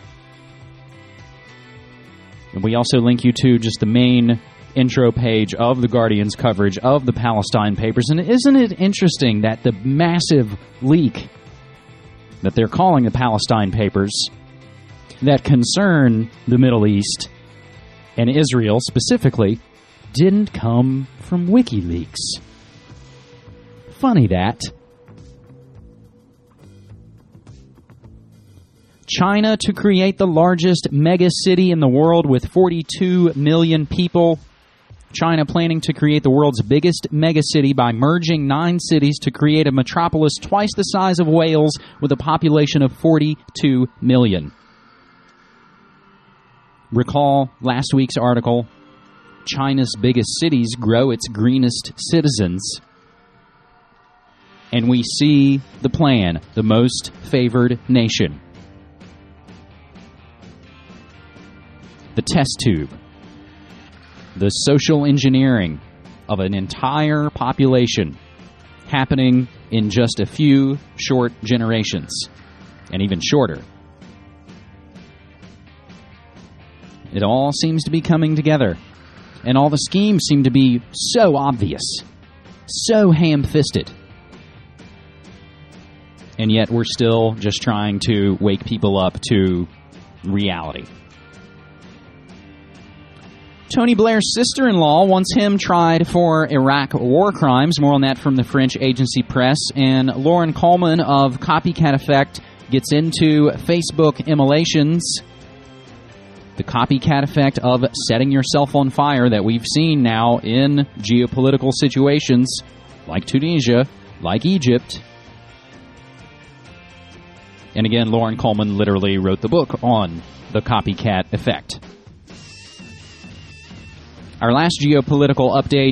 And we also link you to just the main intro page of The Guardian's coverage of the Palestine Papers. And isn't it interesting that the massive leak that they're calling the Palestine Papers that concern the Middle East and Israel specifically didn't come from WikiLeaks? Funny that. China to create the largest mega city in the world with 42 million people. China planning to create the world's biggest mega city by merging 9 cities to create a metropolis twice the size of Wales with a population of 42 million. Recall last week's article, China's biggest cities grow its greenest citizens. And we see the plan, the most favored nation. The test tube, the social engineering of an entire population happening in just a few short generations, and even shorter. It all seems to be coming together, and all the schemes seem to be so obvious, so ham-fisted. And yet we're still just trying to wake people up to reality. Tony Blair's sister-in-law wants him tried for Iraq war crimes. More on that from the French agency Press. And Lauren Coleman of Copycat Effect gets into Facebook immolations. The copycat effect of setting yourself on fire that we've seen now in geopolitical situations like Tunisia, like Egypt. And again, Lauren Coleman literally wrote the book on the copycat effect. Our last geopolitical update,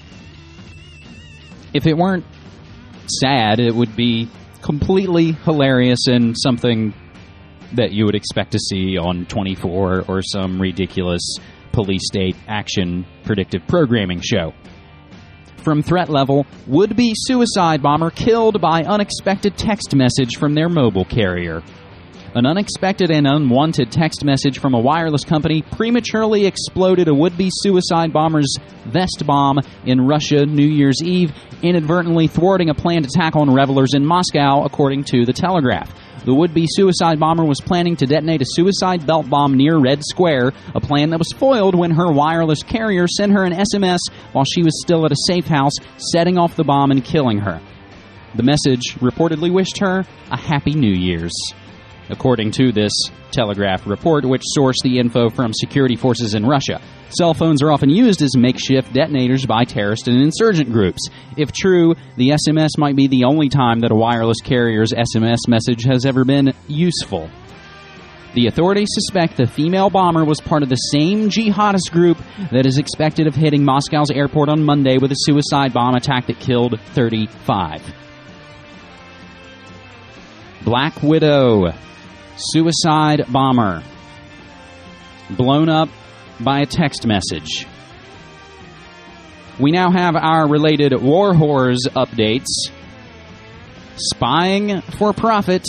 if it weren't sad, it would be completely hilarious and something that you would expect to see on 24 or some ridiculous police state action predictive programming show. From threat level, would-be suicide bomber killed by unexpected text message from their mobile carrier. An unexpected and unwanted text message from a wireless company prematurely exploded a would-be suicide bomber's vest bomb in Russia New Year's Eve, inadvertently thwarting a planned attack on revelers in Moscow, according to The Telegraph. The would-be suicide bomber was planning to detonate a suicide belt bomb near Red Square, a plan that was foiled when her wireless carrier sent her an SMS while she was still at a safe house, setting off the bomb and killing her. The message reportedly wished her a Happy New Year's, according to this Telegraph report, which sourced the info from security forces in Russia. Cell phones are often used as makeshift detonators by terrorist and insurgent groups. If true, the SMS might be the only time that a wireless carrier's SMS message has ever been useful. The authorities suspect the female bomber was part of the same jihadist group that is expected of hitting Moscow's airport on Monday with a suicide bomb attack that killed 35. Black Widow, suicide bomber, blown up by a text message. We now have our related war horrors updates. Spying for profit.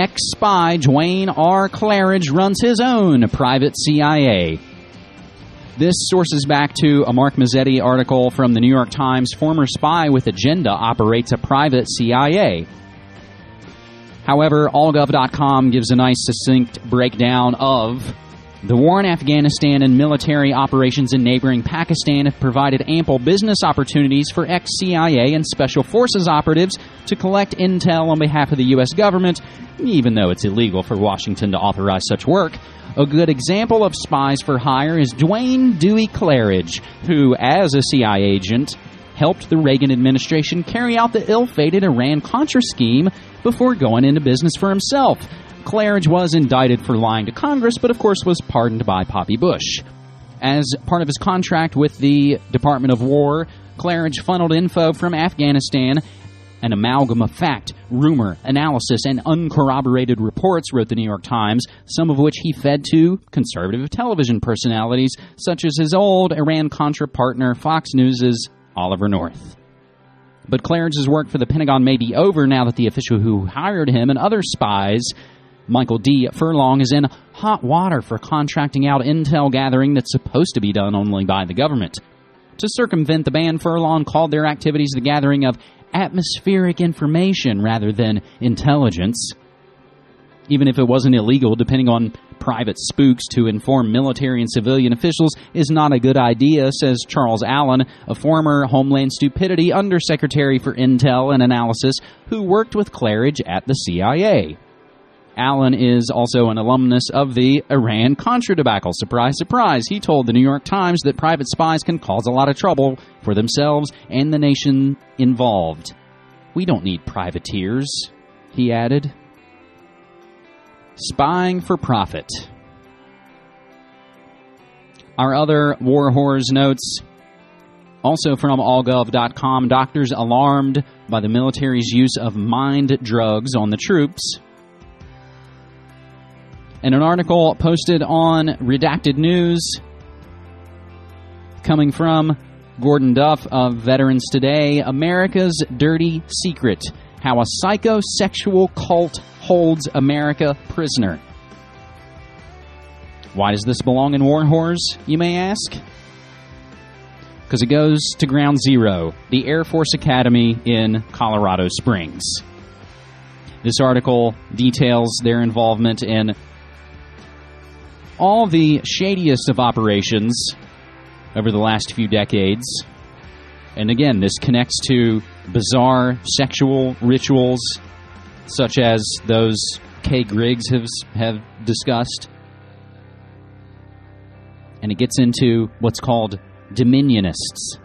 Ex-spy Dwayne R. Claridge runs his own private CIA. This sources back to a Mark Mazzetti article from the New York Times. Former spy with agenda operates a private CIA. However, allgov.com gives a nice succinct breakdown of the war in Afghanistan and military operations in neighboring Pakistan have provided ample business opportunities for ex-CIA and Special Forces operatives to collect intel on behalf of the U.S. government, even though it's illegal for Washington to authorize such work. A good example of spies for hire is Dwayne Dewey Claridge, who, as a CIA agent, helped the Reagan administration carry out the ill-fated Iran-Contra scheme before going into business for himself. Claridge was indicted for lying to Congress, but of course was pardoned by Poppy Bush. As part of his contract with the Department of War, Claridge funneled info from Afghanistan, an amalgam of fact, rumor, analysis, and uncorroborated reports, wrote the New York Times, some of which he fed to conservative television personalities, such as his old Iran-Contra partner, Fox News' Oliver North. But Claridge's work for the Pentagon may be over now that the official who hired him and other spies, Michael D. Furlong, is in hot water for contracting out intel gathering that's supposed to be done only by the government. To circumvent the ban, Furlong called their activities the gathering of atmospheric information rather than intelligence. Even if it wasn't illegal, depending on private spooks to inform military and civilian officials is not a good idea, says Charles Allen, a former Homeland Stupidity Undersecretary for Intel and Analysis who worked with Claridge at the CIA. Allen is also an alumnus of the Iran-Contra debacle. Surprise, surprise. He told the New York Times that private spies can cause a lot of trouble for themselves and the nation involved. We don't need privateers, he added. Spying for profit. Our other War Horrors notes, also from allgov.com, doctors alarmed by the military's use of mind drugs on the troops. And an article posted on Redacted News coming from Gordon Duff of Veterans Today, America's Dirty Secret, how a psychosexual cult holds America prisoner. Why does this belong in War Horrors, you may ask? Because it goes to Ground Zero, the Air Force Academy in Colorado Springs. This article details their involvement in all the shadiest of operations over the last few decades. And again, this connects to bizarre sexual rituals such as those Kay Griggs have discussed. And it gets into what's called dominionists.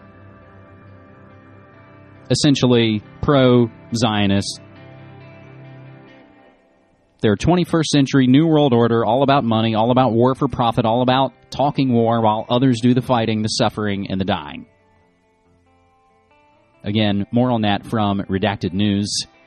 Essentially pro-Zionist. They're 21st century New World Order, all about money, all about war for profit, all about talking war while others do the fighting, the suffering, and the dying. Again, more on that from Redacted News.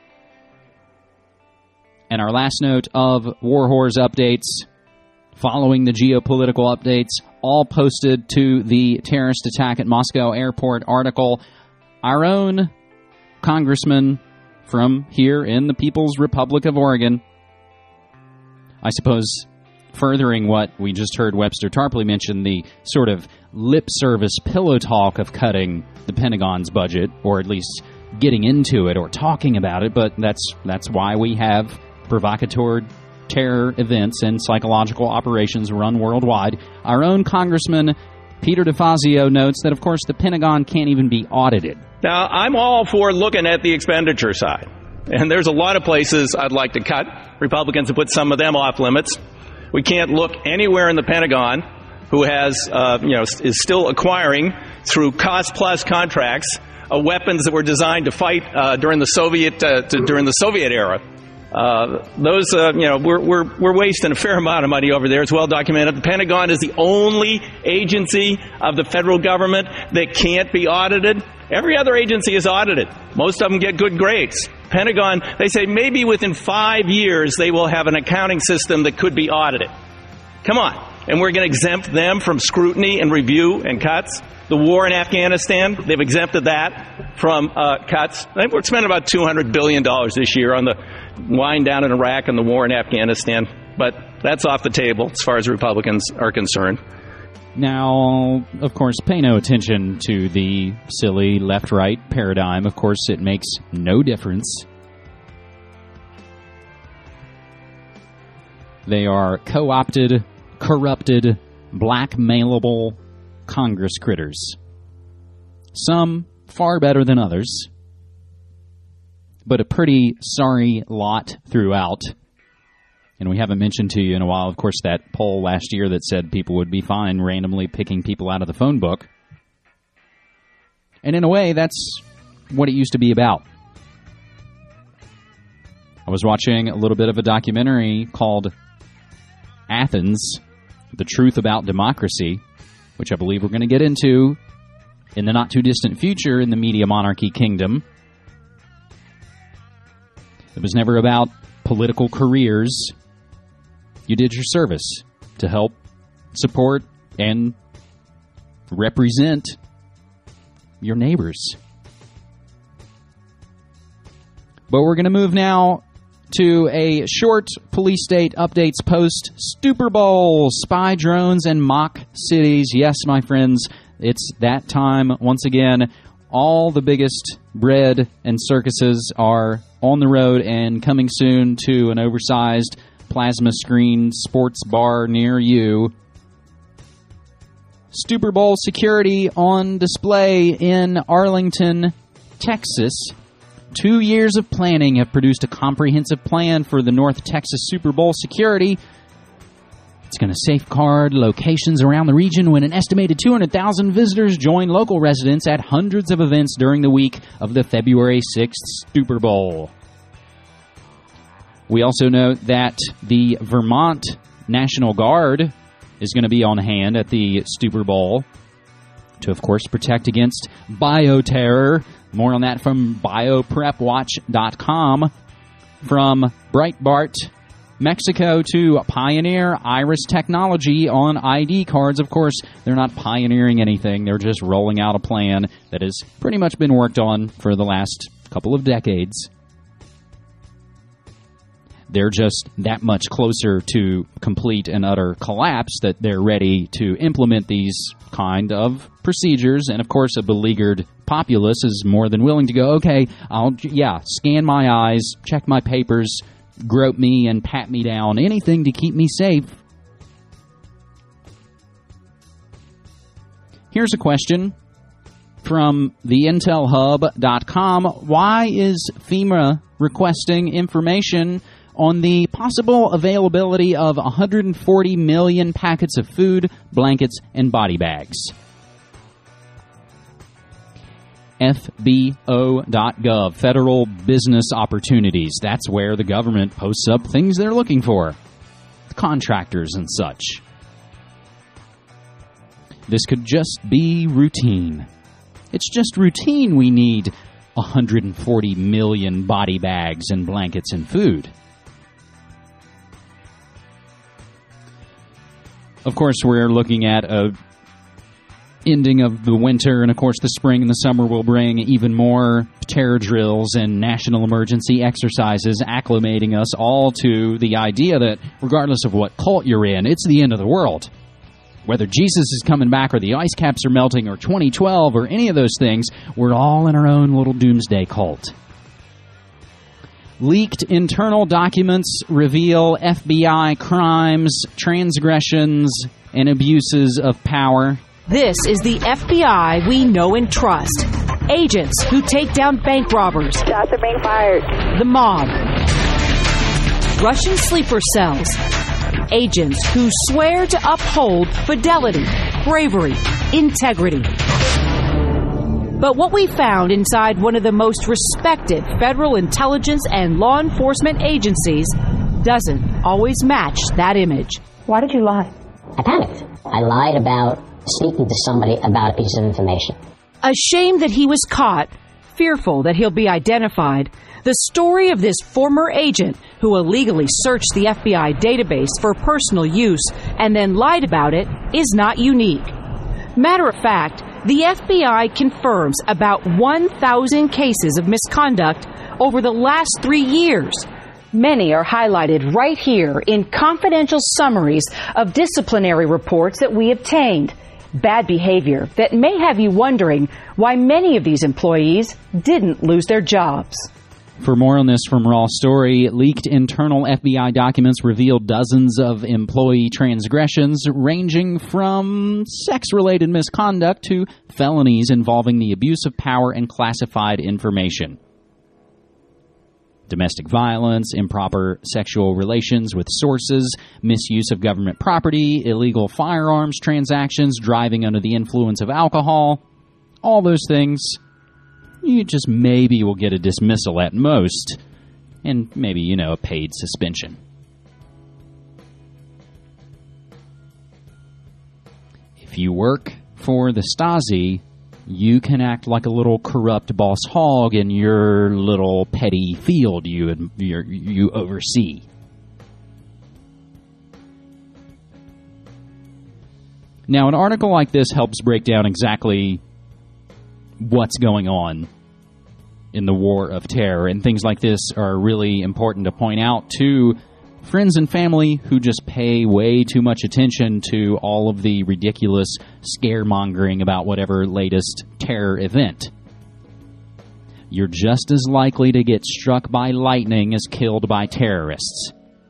And our last note of War Horrors updates, following the geopolitical updates, all posted to the terrorist attack at Moscow airport article. Our own congressman from here in the People's Republic of Oregon, I suppose furthering what we just heard Webster Tarpley mention, the sort of lip service pillow talk of cutting the Pentagon's budget, or at least getting into it or talking about it, but that's why we have provocateur terror events and psychological operations run worldwide. Our own Congressman Peter DeFazio notes that, of course, the Pentagon can't even be audited. Now, I'm all for looking at the expenditure side. And there's a lot of places I'd like to cut. Republicans have put some of them off limits. We can't look anywhere in the Pentagon who has, is still acquiring through cost-plus contracts weapons that were designed to fight during the Soviet era. We're wasting a fair amount of money over there. It's well documented. The Pentagon is the only agency of the federal government that can't be audited. Every other agency is audited. Most of them get good grades. Pentagon, they say maybe within 5 years they will have an accounting system that could be audited. Come on. And we're going to exempt them from scrutiny and review and cuts. The war in Afghanistan, they've exempted that from cuts. I think we're spending about $200 billion this year on the wind down in Iraq and the war in Afghanistan. But that's off the table as far as Republicans are concerned. Now, of course, pay no attention to the silly left-right paradigm. Of course, it makes no difference. They are co-opted, corrupted, blackmailable Congress critters. Some far better than others, but a pretty sorry lot throughout. And we haven't mentioned to you in a while, of course, that poll last year that said people would be fine randomly picking people out of the phone book. And in a way, that's what it used to be about. I was watching a little bit of a documentary called Athens, The Truth About Democracy, which I believe we're going to get into in the not-too-distant future in the media monarchy kingdom. It was never about political careers. You did your service to help support and represent your neighbors. But we're going to move now to a short police state updates post Super Bowl, spy drones and mock cities. Yes, my friends, it's that time once again. All the biggest bread and circuses are on the road and coming soon to an oversized plasma screen sports bar near you. Super Bowl security on display in Arlington, Texas. 2 years of planning have produced a comprehensive plan for the North Texas Super Bowl security. It's going to safeguard locations around the region when an estimated 200,000 visitors join local residents at hundreds of events during the week of the February 6th Super Bowl. We also know that the Vermont National Guard is going to be on hand at the Super Bowl to, of course, protect against bioterror. More on that from bioprepwatch.com. From Breitbart, Mexico to pioneer iris technology on ID cards. Of course, they're not pioneering anything. They're just rolling out a plan that has pretty much been worked on for the last couple of decades. They're just that much closer to complete and utter collapse that they're ready to implement these kind of procedures. And, of course, a beleaguered populace is more than willing to go, okay, scan my eyes, check my papers, grope me and pat me down, anything to keep me safe. Here's a question from theintelhub.com. Why is FEMA requesting information on the possible availability of 140 million packets of food, blankets, and body bags? FBO.gov, Federal Business Opportunities. That's where the government posts up things they're looking for, contractors and such. This could just be routine. It's just routine we need 140 million body bags and blankets and food. Of course, we're looking at a ending of the winter, and of course the spring and the summer will bring even more terror drills and national emergency exercises, acclimating us all to the idea that regardless of what cult you're in, it's the end of the world. Whether Jesus is coming back or the ice caps are melting or 2012 or any of those things, we're all in our own little doomsday cult. Leaked internal documents reveal FBI crimes, transgressions, and abuses of power. This is the FBI we know and trust. Agents who take down bank robbers. Shots are being fired. The mob. Russian sleeper cells. Agents who swear to uphold fidelity, bravery, integrity. But what we found inside one of the most respected federal intelligence and law enforcement agencies doesn't always match that image. Why did you lie? I panicked. I lied about speaking to somebody about a piece of information. Ashamed that he was caught, fearful that he'll be identified, the story of this former agent who illegally searched the FBI database for personal use and then lied about it is not unique. Matter of fact, the FBI confirms about 1,000 cases of misconduct over the last 3 years. Many are highlighted right here in confidential summaries of disciplinary reports that we obtained. Bad behavior that may have you wondering why many of these employees didn't lose their jobs. For more on this from Raw Story, leaked internal FBI documents revealed dozens of employee transgressions ranging from sex-related misconduct to felonies involving the abuse of power and classified information. Domestic violence, improper sexual relations with sources, misuse of government property, illegal firearms transactions, driving under the influence of alcohol, all those things. You just maybe will get a dismissal at most, and maybe, a paid suspension. If you work for the Stasi, you can act like a little corrupt boss hog in your little petty field you oversee. Now, an article like this helps break down exactly what's going on in the war of terror, and things like this are really important to point out to friends and family who just pay way too much attention to all of the ridiculous scaremongering about whatever latest terror event. You're just as likely to get struck by lightning as killed by terrorists.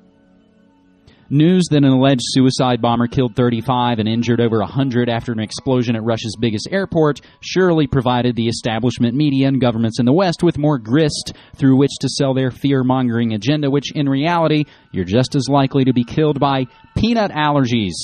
News that an alleged suicide bomber killed 35 and injured over 100 after an explosion at Russia's biggest airport surely provided the establishment media and governments in the West with more grist through which to sell their fear-mongering agenda, which in reality, you're just as likely to be killed by peanut allergies,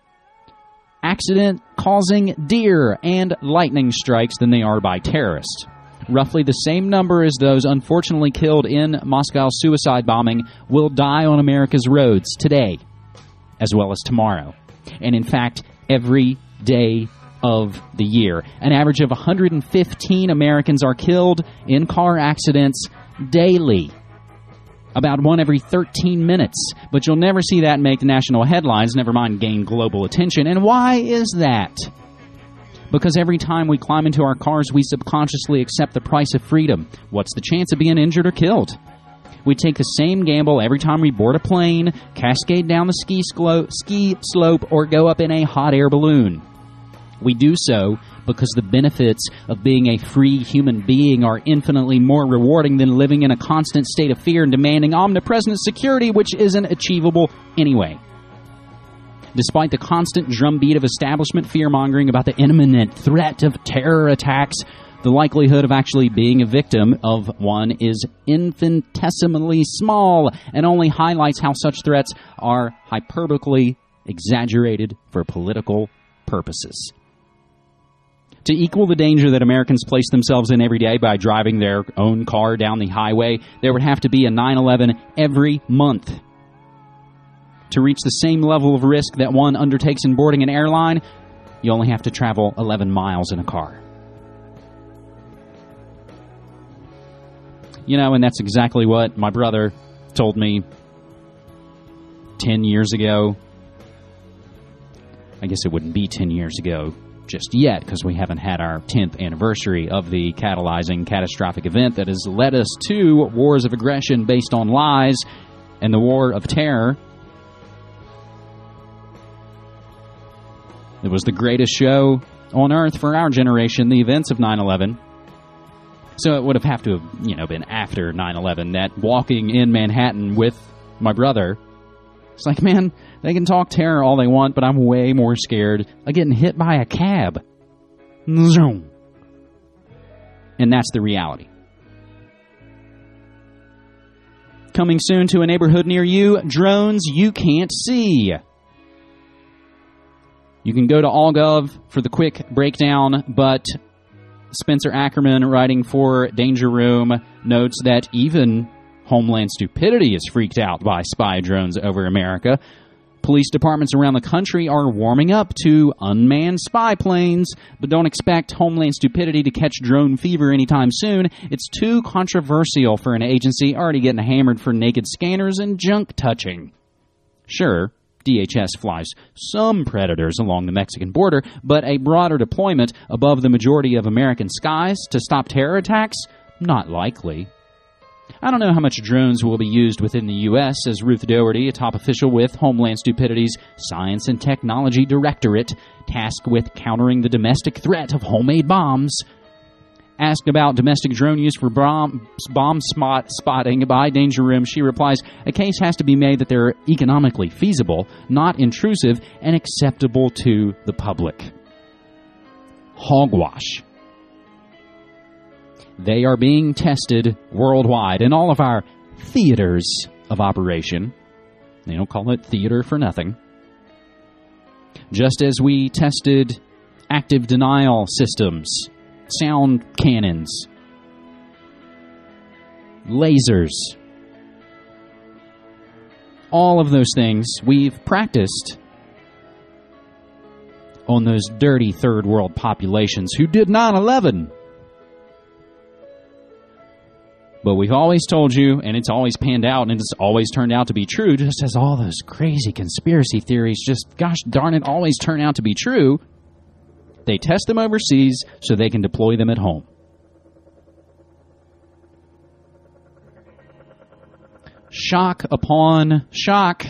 accident-causing deer, and lightning strikes than they are by terrorists. Roughly the same number as those unfortunately killed in Moscow's suicide bombing will die on America's roads today, as well as tomorrow. And in fact, every day of the year. An average of 115 Americans are killed in car accidents daily. About one every 13 minutes. But you'll never see that make national headlines, never mind gain global attention. And why is that? Because every time we climb into our cars, we subconsciously accept the price of freedom. What's the chance of being injured or killed? We take the same gamble every time we board a plane, cascade down the ski slope, or go up in a hot air balloon. We do so because the benefits of being a free human being are infinitely more rewarding than living in a constant state of fear and demanding omnipresent security, which isn't achievable anyway. Despite the constant drumbeat of establishment fear-mongering about the imminent threat of terror attacks, the likelihood of actually being a victim of one is infinitesimally small and only highlights how such threats are hyperbolically exaggerated for political purposes. To equal the danger that Americans place themselves in every day by driving their own car down the highway, there would have to be a 9/11 every month. To reach the same level of risk that one undertakes in boarding an airline, you only have to travel 11 miles in a car. And that's exactly what my brother told me 10 years ago. I guess it wouldn't be 10 years ago just yet, because we haven't had our 10th anniversary of the catalyzing catastrophic event that has led us to wars of aggression based on lies and the war of terror. It was the greatest show on Earth for our generation, the events of 9/11. So it would have to have, been after 9/11, that walking in Manhattan with my brother. It's like, man, they can talk terror all they want, but I'm way more scared of getting hit by a cab. Zoom. And that's the reality. Coming soon to a neighborhood near you, drones you can't see. You can go to AllGov for the quick breakdown, but Spencer Ackerman, writing for Danger Room, notes that even Homeland Stupidity is freaked out by spy drones over America. Police departments around the country are warming up to unmanned spy planes, but don't expect Homeland Stupidity to catch drone fever anytime soon. It's too controversial for an agency already getting hammered for naked scanners and junk touching. Sure, DHS flies some predators along the Mexican border, but a broader deployment above the majority of American skies to stop terror attacks? Not likely. I don't know how much drones will be used within the U.S., says Ruth Doherty, a top official with Homeland Stupidity's Science and Technology Directorate, tasked with countering the domestic threat of homemade bombs. Asked about domestic drone use for bomb spotting by Danger Room, she replies, a case has to be made that they're economically feasible, not intrusive, and acceptable to the public. Hogwash. They are being tested worldwide in all of our theaters of operation. They don't call it theater for nothing. Just as we tested active denial systems, sound cannons, lasers, all of those things we've practiced on those dirty third world populations who did 9/11. But we've always told you, and it's always panned out, and it's always turned out to be true, just as all those crazy conspiracy theories just, gosh darn it, always turn out to be true. They test them overseas so they can deploy them at home. Shock upon shock.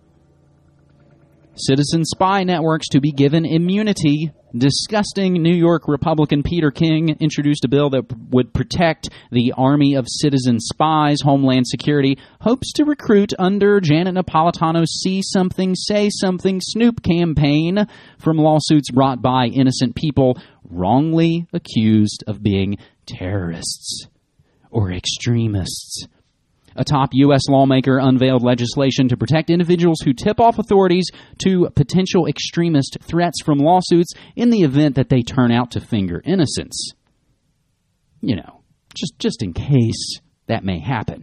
Citizen spy networks to be given immunity. Disgusting New York Republican Peter King introduced a bill that would protect the army of citizen spies. Homeland Security hopes to recruit under Janet Napolitano's See Something, Say Something Snoop campaign from lawsuits brought by innocent people wrongly accused of being terrorists or extremists. A top U.S. lawmaker unveiled legislation to protect individuals who tip off authorities to potential extremist threats from lawsuits in the event that they turn out to finger innocents. You know, just in case that may happen.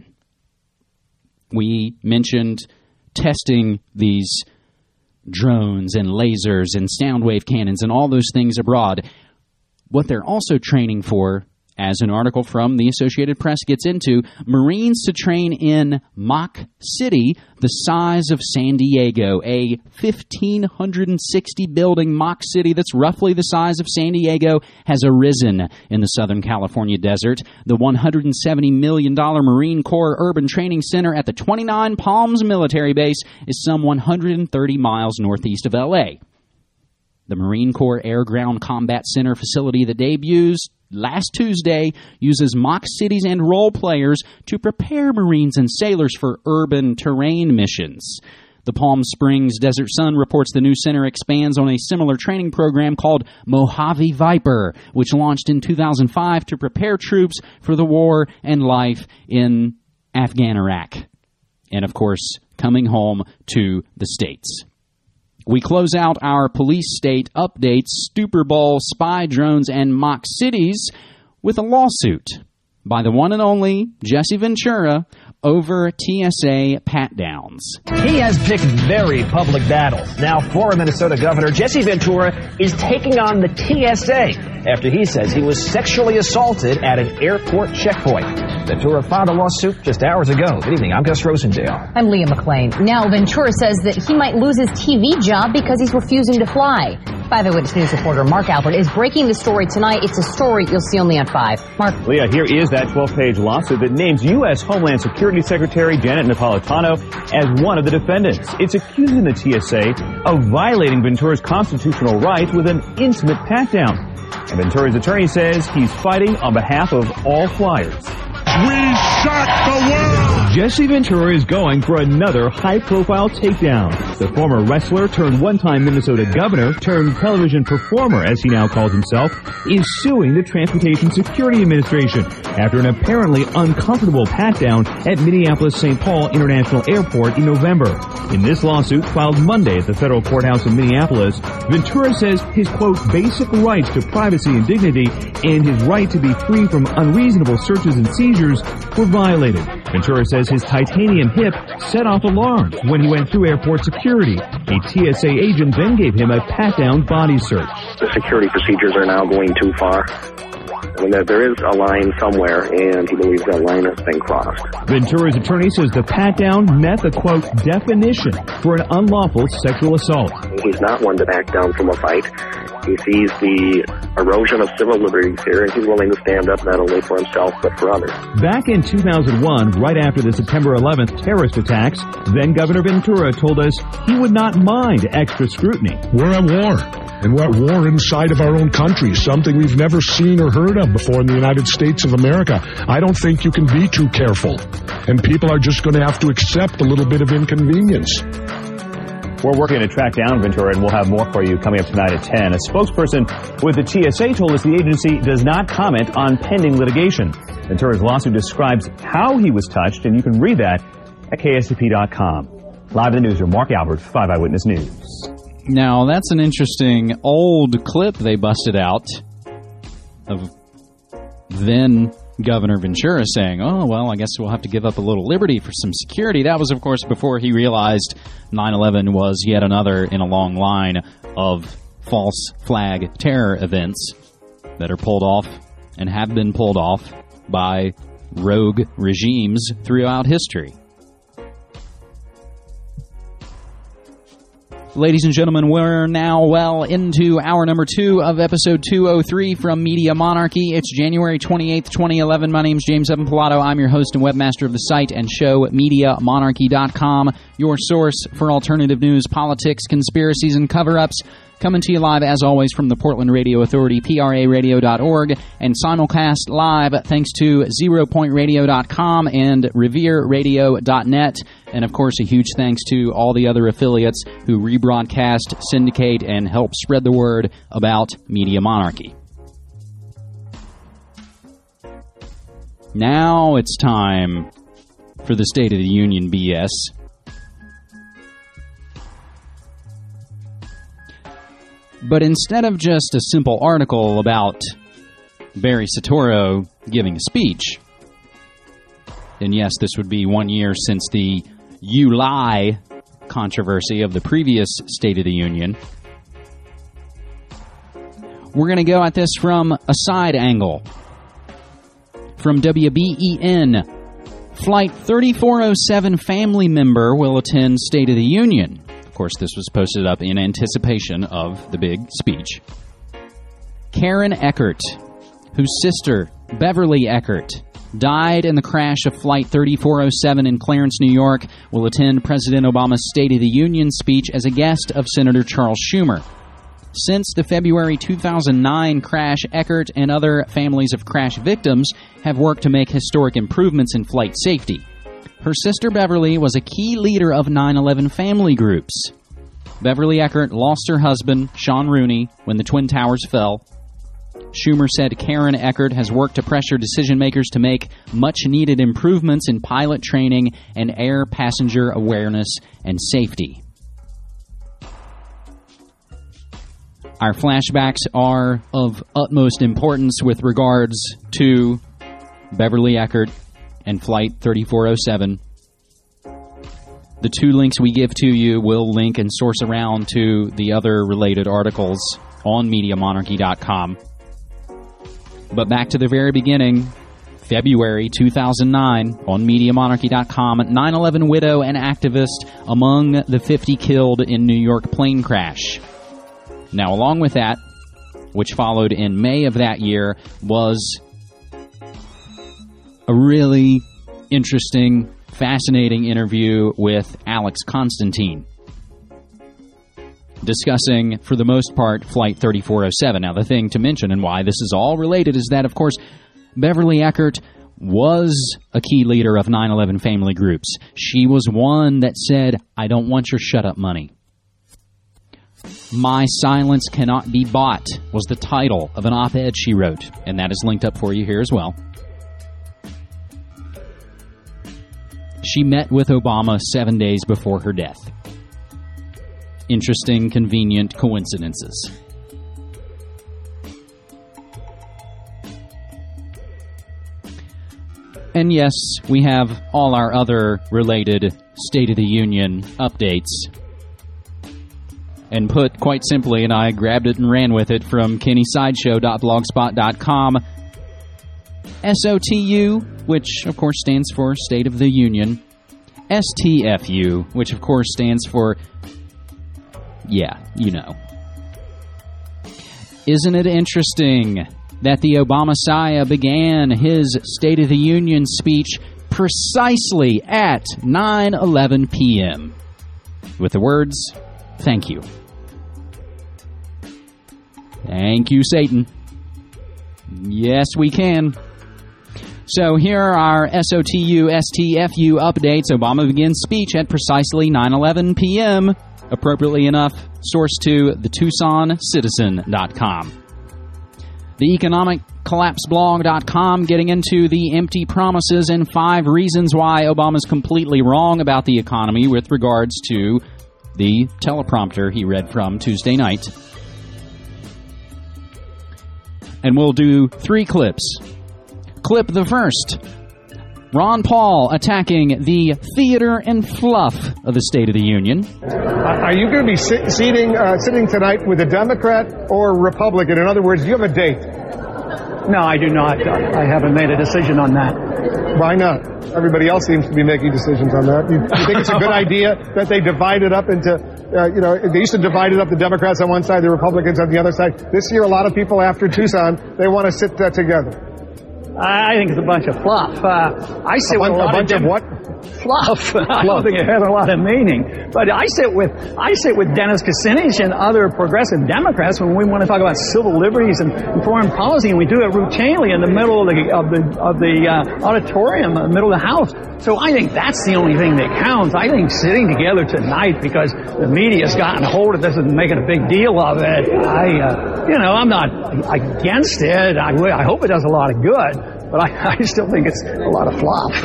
We mentioned testing these drones and lasers and sound wave cannons and all those things abroad. What they're also training for, as an article from the Associated Press gets into, Marines to train in Mach City, the size of San Diego, a 1,560-building Mach City that's roughly the size of San Diego, has arisen in the Southern California desert. The $170 million Marine Corps Urban Training Center at the 29 Palms Military Base is some 130 miles northeast of L.A. The Marine Corps Air Ground Combat Center facility that debuts last Tuesday uses mock cities and role players to prepare Marines and sailors for urban terrain missions. The Palm Springs Desert Sun reports the new center expands on a similar training program called Mojave Viper, which launched in 2005 to prepare troops for the war and life in Afghan-Iraq. And, of course, coming home to the States. We close out our police state updates, Super Bowl, spy drones, and mock cities with a lawsuit by the one and only Jesse Ventura over TSA pat-downs. He has picked very public battles. Now, former Minnesota Governor Jesse Ventura is taking on the TSA after he says he was sexually assaulted at an airport checkpoint. Ventura filed a lawsuit just hours ago. Good evening, I'm Gus Rosendale. I'm Leah McClain. Now, Ventura says that he might lose his TV job because he's refusing to fly. 5 Eyewitness News reporter Mark Albert is breaking the story tonight. It's a story you'll see only on 5. Mark. Leah, here is that 12-page lawsuit that names U.S. Homeland Security Secretary Janet Napolitano as one of the defendants. It's accusing the TSA of violating Ventura's constitutional rights with an intimate pat-down. And Ventura's attorney says he's fighting on behalf of all flyers. We shock the world! Jesse Ventura is going for another high-profile takedown. The former wrestler turned one-time Minnesota governor turned television performer, as he now calls himself, is suing the Transportation Security Administration after an apparently uncomfortable pat-down at Minneapolis-St. Paul International Airport in November. In this lawsuit, filed Monday at the federal courthouse in Minneapolis, Ventura says his, quote, basic rights to privacy and dignity and his right to be free from unreasonable searches and seizures were violated. Ventura says his titanium hip set off alarms when he went through airport security. A TSA agent then gave him a pat-down body search. The security procedures are now going too far. I mean, there is a line somewhere, and he believes that line has been crossed. Ventura's attorney says the pat-down met the, quote, definition for an unlawful sexual assault. He's not one to back down from a fight. He sees the erosion of civil liberties here, and he's willing to stand up not only for himself, but for others. Back in 2001, right after the September 11th terrorist attacks, then Governor Ventura told us he would not mind extra scrutiny. We're at war. And we're at war inside of our own country, something we've never seen or heard of before in the United States of America. I don't think you can be too careful. And people are just going to have to accept a little bit of inconvenience. We're working to track down Ventura, and we'll have more for you coming up tonight at 10. A spokesperson with the TSA told us the agency does not comment on pending litigation. Ventura's lawsuit describes how he was touched, and you can read that at KSTP.com. Live in the newsroom, Mark Albert, 5 Eyewitness News. Now, that's an interesting old clip they busted out of then Governor Ventura saying, oh, well, I guess we'll have to give up a little liberty for some security. That was, of course, before he realized 9/11 was yet another in a long line of false flag terror events that are pulled off and have been pulled off by rogue regimes throughout history. Ladies and gentlemen, we're now well into hour number 2 of episode 203 from Media Monarchy. It's January 28th, 2011. My name's James Evan Pilato. I'm your host and webmaster of the site and show, MediaMonarchy.com, your source for alternative news, politics, conspiracies, and cover-ups. Coming to you live, as always, from the Portland Radio Authority, PRAradio.org, and simulcast live thanks to ZeroPointRadio.com and RevereRadio.net. And, of course, a huge thanks to all the other affiliates who rebroadcast, syndicate, and help spread the word about Media Monarchy. Now it's time for the State of the Union BS. But instead of just a simple article about Barry Soetoro giving a speech, and yes, this would be 1 year since the "You Lie" controversy of the previous State of the Union, we're going to go at this from a side angle. From WBEN, Flight 3407 family member will attend State of the Union. Of course, this was posted up in anticipation of the big speech. Karen Eckert, whose sister, Beverly Eckert, died in the crash of Flight 3407 in Clarence, New York, will attend President Obama's State of the Union speech as a guest of Senator Charles Schumer. Since the February 2009 crash, Eckert and other families of crash victims have worked to make historic improvements in flight safety. Her sister Beverly was a key leader of 9/11 family groups. Beverly Eckert lost her husband, Sean Rooney, when the Twin Towers fell. Schumer said Karen Eckert has worked to pressure decision-makers to make much-needed improvements in pilot training and air passenger awareness and safety. Our flashbacks are of utmost importance with regards to Beverly Eckert and Flight 3407. The 2 links we give to you will link and source around to the other related articles on MediaMonarchy.com. But back to the very beginning, February 2009, on MediaMonarchy.com, 9/11 widow and activist among the 50 killed in New York plane crash. Now, along with that, which followed in May of that year, was a really interesting, fascinating interview with Alex Constantine, discussing, for the most part, Flight 3407. Now, the thing to mention and why this is all related is that, of course, Beverly Eckert was a key leader of 9/11 family groups. She was one that said, "I don't want your shut-up money." "My Silence Cannot Be Bought" was the title of an op-ed she wrote, and that is linked up for you here as well. She met with Obama 7 days before her death. Interesting, convenient coincidences. And yes, we have all our other related State of the Union updates. And put quite simply, and I grabbed it and ran with it from KennySideshow.blogspot.com, SOTU, which of course stands for State of the Union, STFU, which of course stands for, yeah, you know. Isn't it interesting that the Obama-Messiah began his State of the Union speech precisely at 9:11 p.m. with the words, "Thank you. Thank you, Satan." Yes, we can. So here are our SOTU, STFU updates. Obama begins speech at precisely 9:11 p.m. Appropriately enough, source to theTucsonCitizen.com. The EconomicCollapseBlog.com getting into the empty promises and 5 reasons why Obama's completely wrong about the economy with regards to the teleprompter he read from Tuesday night. And we'll do 3 clips. Clip the first. Ron Paul attacking the theater and fluff of the State of the Union. Are you going to be sitting tonight with a Democrat or Republican? In other words, do you have a date? No, I do not. I haven't made a decision on that. Why not? Everybody else seems to be making decisions on that. You think it's a good idea that they divide it up into, they used to divide it up, the Democrats on one side, the Republicans on the other side. This year, a lot of people after Tucson, they want to sit together. I think it's a bunch of fluff. I sit with a bunch of what? Fluff. I don't think it has a lot of meaning. But I sit with Dennis Kucinich and other progressive Democrats when we want to talk about civil liberties and foreign policy, and we do it routinely in the middle of the auditorium, in the middle of the House. So I think that's the only thing that counts. I think sitting together tonight because the media's gotten hold of this and making a big deal of it. I'm not against it. I hope it does a lot of good. But I still think it's a lot of fluff.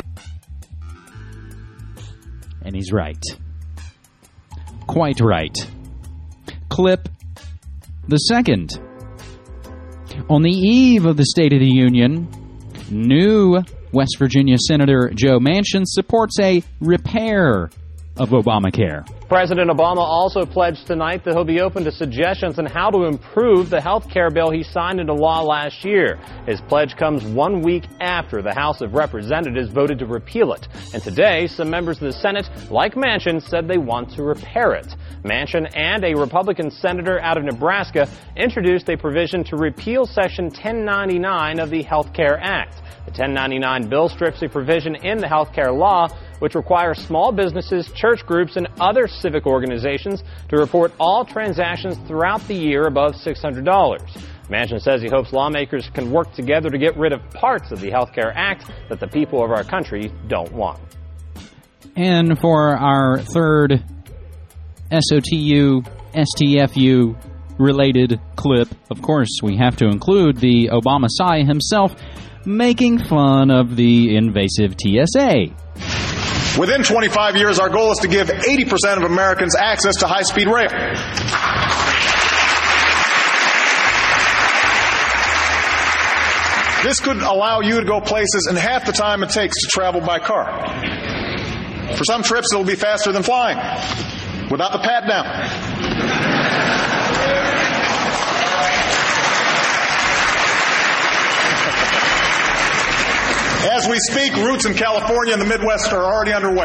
And he's right. Quite right. Clip the second. On the eve of the State of the Union, new West Virginia Senator Joe Manchin supports a repair of Obamacare. President Obama also pledged tonight that he'll be open to suggestions on how to improve the health care bill he signed into law last year. His pledge comes 1 week after the House of Representatives voted to repeal it. And today, some members of the Senate, like Manchin, said they want to repair it. Manchin and a Republican senator out of Nebraska introduced a provision to repeal Section 1099 of the Health Care Act. The 1099 bill strips a provision in the health care law which requires small businesses, church groups, and other civic organizations to report all transactions throughout the year above $600. Manchin says he hopes lawmakers can work together to get rid of parts of the Health Care Act that the people of our country don't want. And for our third SOTU, STFU related clip, of course, we have to include the Obama-Messiah himself making fun of the invasive TSA. Within 25 years, our goal is to give 80% of Americans access to high-speed rail. This could allow you to go places in half the time it takes to travel by car. For some trips, it'll be faster than flying, without the pat-down. As we speak, routes in California and the Midwest are already underway.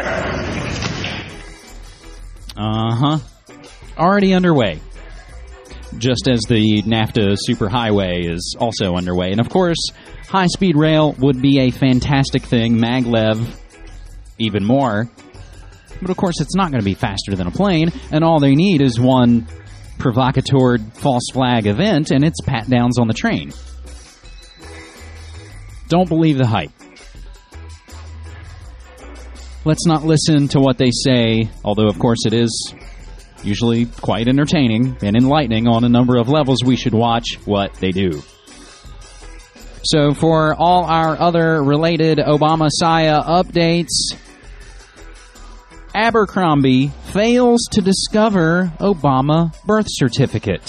Already underway. Just as the NAFTA superhighway is also underway. And of course, high-speed rail would be a fantastic thing. Maglev, even more. But of course, it's not going to be faster than a plane. And all they need is one provocateur false flag event, and it's pat-downs on the train. Don't believe the hype. Let's not listen to what they say, although of course it is usually quite entertaining and enlightening on a number of levels. We should watch what they do. So for all our other related Obama-Messiah updates, Abercrombie fails to discover Obama birth certificate.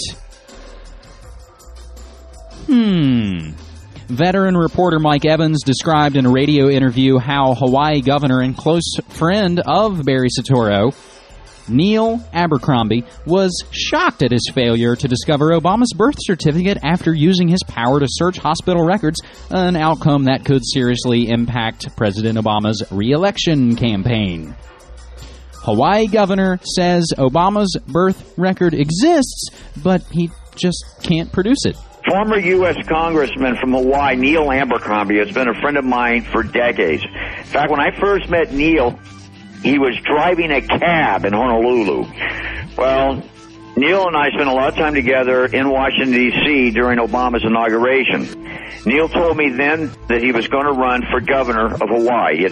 Veteran reporter Mike Evans described in a radio interview how Hawaii governor and close friend of Barry Soetoro, Neil Abercrombie, was shocked at his failure to discover Obama's birth certificate after using his power to search hospital records, an outcome that could seriously impact President Obama's re-election campaign. Hawaii governor says Obama's birth record exists, but he just can't produce it. Former U.S. Congressman from Hawaii, Neil Abercrombie, has been a friend of mine for decades. In fact, when I first met Neil, he was driving a cab in Honolulu. Well, Neil and I spent a lot of time together in Washington, D.C. during Obama's inauguration. Neil told me then that he was going to run for governor of Hawaii. He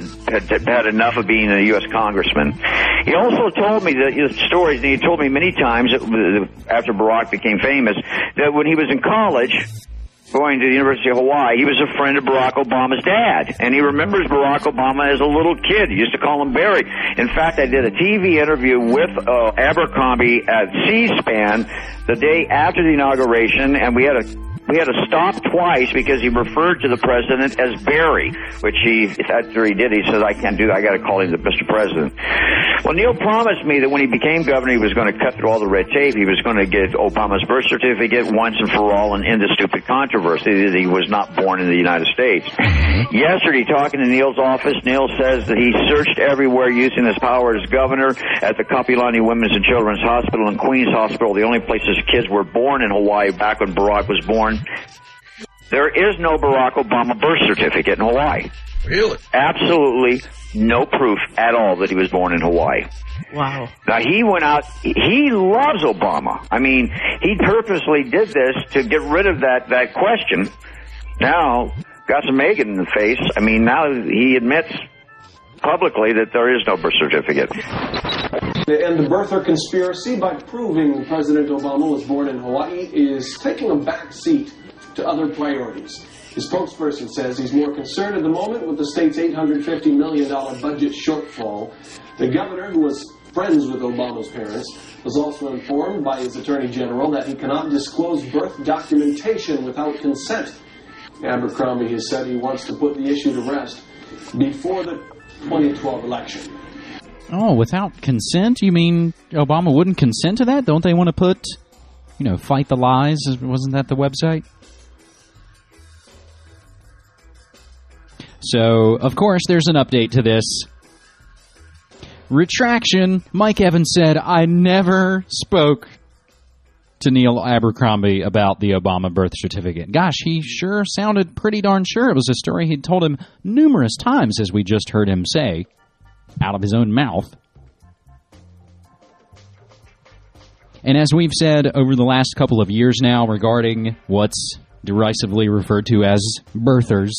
had enough of being a U.S. congressman. He also told me that stories, and he told me many times after Barack became famous, that when he was in college, going to the University of Hawaii, he was a friend of Barack Obama's dad. And he remembers Barack Obama as a little kid. He used to call him Barry. In fact, I did a TV interview with Abercrombie at C-SPAN the day after the inauguration, and we had to stop twice because he referred to the president as Barry, which after he did, he said, I can't do that. I got to call him the Mr. President. Well, Neil promised me that when he became governor, he was going to cut through all the red tape. He was going to get Obama's birth certificate once and for all and end the stupid controversy that he was not born in the United States. Yesterday, talking to Neil's office, Neil says that he searched everywhere using his power as governor at the Kapilani Women's and Children's Hospital and Queens Hospital, the only places kids were born in Hawaii back when Barack was born. There is no Barack Obama birth certificate in Hawaii. Really? Absolutely no proof at all that he was born in Hawaii. Wow. Now, he went out, he loves Obama. I mean, he purposely did this to get rid of that question. Now, got some egg in the face. I mean, now he admits publicly that there is no birth certificate. And the birther conspiracy, by proving President Obama was born in Hawaii, is taking a back seat to other priorities. His spokesperson says he's more concerned at the moment with the state's $850 million budget shortfall. The governor, who was friends with Obama's parents, was also informed by his attorney general that he cannot disclose birth documentation without consent. Abercrombie has said he wants to put the issue to rest before the 2012 election. Oh, without consent? You mean Obama wouldn't consent to that? Don't they want to put, fight the lies? Wasn't that the website? So, of course, there's an update to this. Retraction. Mike Evans said, I never spoke to Neil Abercrombie about the Obama birth certificate. Gosh, he sure sounded pretty darn sure it was a story he'd told him numerous times, as we just heard him say, out of his own mouth. And as we've said over the last couple of years now regarding what's derisively referred to as birthers,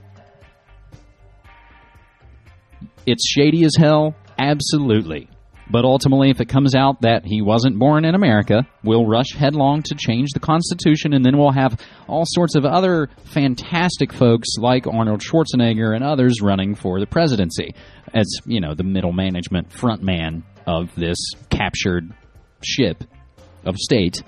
it's shady as hell, absolutely. But ultimately, if it comes out that he wasn't born in America, we'll rush headlong to change the Constitution, and then we'll have all sorts of other fantastic folks like Arnold Schwarzenegger and others running for the presidency as, the middle management front man of this captured ship of state.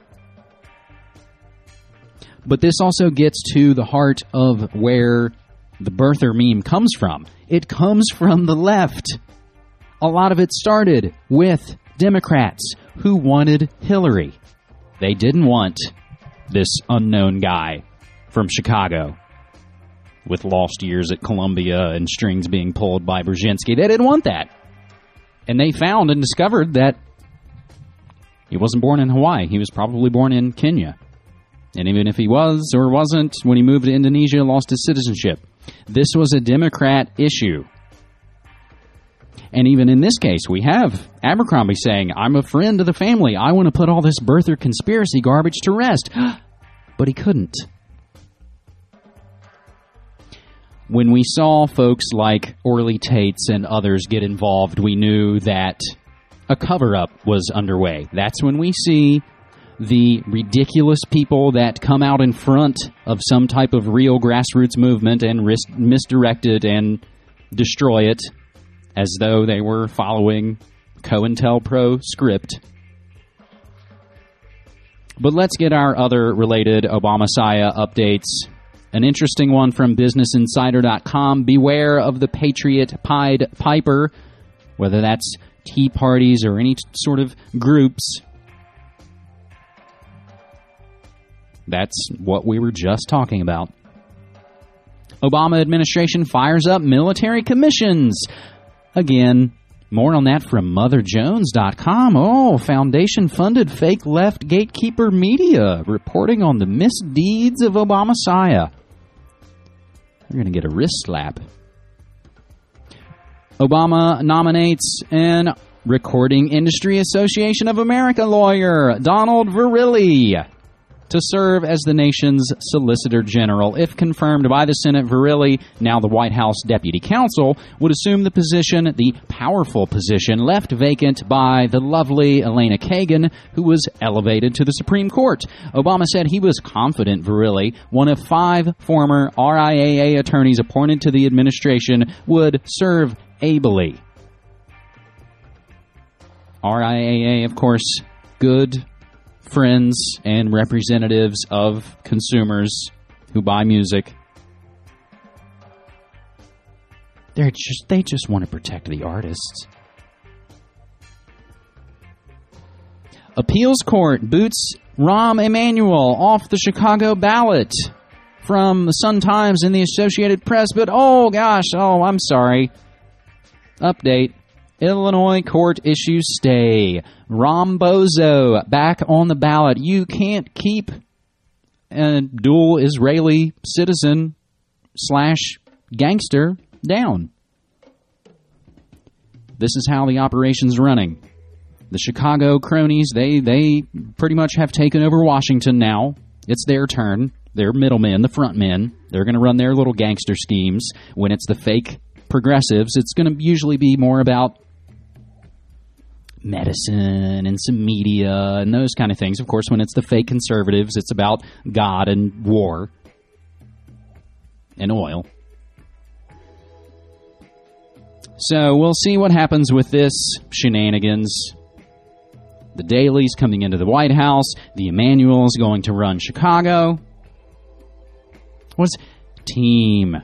But this also gets to the heart of where the birther meme comes from. It comes from the left. A lot of it started with Democrats who wanted Hillary. They didn't want this unknown guy from Chicago with lost years at Columbia and strings being pulled by Brzezinski. They didn't want that. And they found and discovered that he wasn't born in Hawaii. He was probably born in Kenya. And even if he was or wasn't, when he moved to Indonesia, lost his citizenship. This was a Democrat issue. And even in this case, we have Abercrombie saying, I'm a friend of the family. I want to put all this birther conspiracy garbage to rest. But he couldn't. When we saw folks like Orly Tates and others get involved, we knew that a cover-up was underway. That's when we see the ridiculous people that come out in front of some type of real grassroots movement and misdirect it and destroy it as though they were following COINTELPRO script. But let's get our other related Obama-Messiah updates. An interesting one from BusinessInsider.com. Beware of the Patriot Pied Piper, whether that's Tea Parties or any sort of groups. That's what we were just talking about. Obama administration fires up military commissions. Again, More on that from MotherJones.com. Oh, foundation-funded fake left gatekeeper media reporting on the misdeeds of Obama-Messiah. They're going to get a wrist slap. Obama nominates an Recording Industry Association of America lawyer, Donald Verrilli, to serve as the nation's Solicitor General. If confirmed by the Senate, Verrilli, now the White House Deputy Counsel, would assume the position, the powerful position, left vacant by the lovely Elena Kagan, who was elevated to the Supreme Court. Obama said he was confident Verrilli, one of 5 former RIAA attorneys appointed to the administration, would serve ably. RIAA, of course, good friends and representatives of consumers who buy music. They just want to protect the artists. Appeals court boots Rahm Emanuel off the Chicago ballot. From the Sun-Times and the Associated Press, but I'm sorry. Update. Illinois court issues stay. Rombozo back on the ballot. You can't keep a dual Israeli citizen / gangster down. This is how the operation's running. The Chicago cronies, they pretty much have taken over Washington now. It's their turn. They're middlemen, the front men. They're going to run their little gangster schemes. When it's the fake progressives, it's going to usually be more about medicine and some media and those kind of things. Of course, when it's the fake conservatives, it's about God and war and oil. So we'll see what happens with this shenanigans. The Daley's coming into the White House. The Emanuel's going to run Chicago. What's team,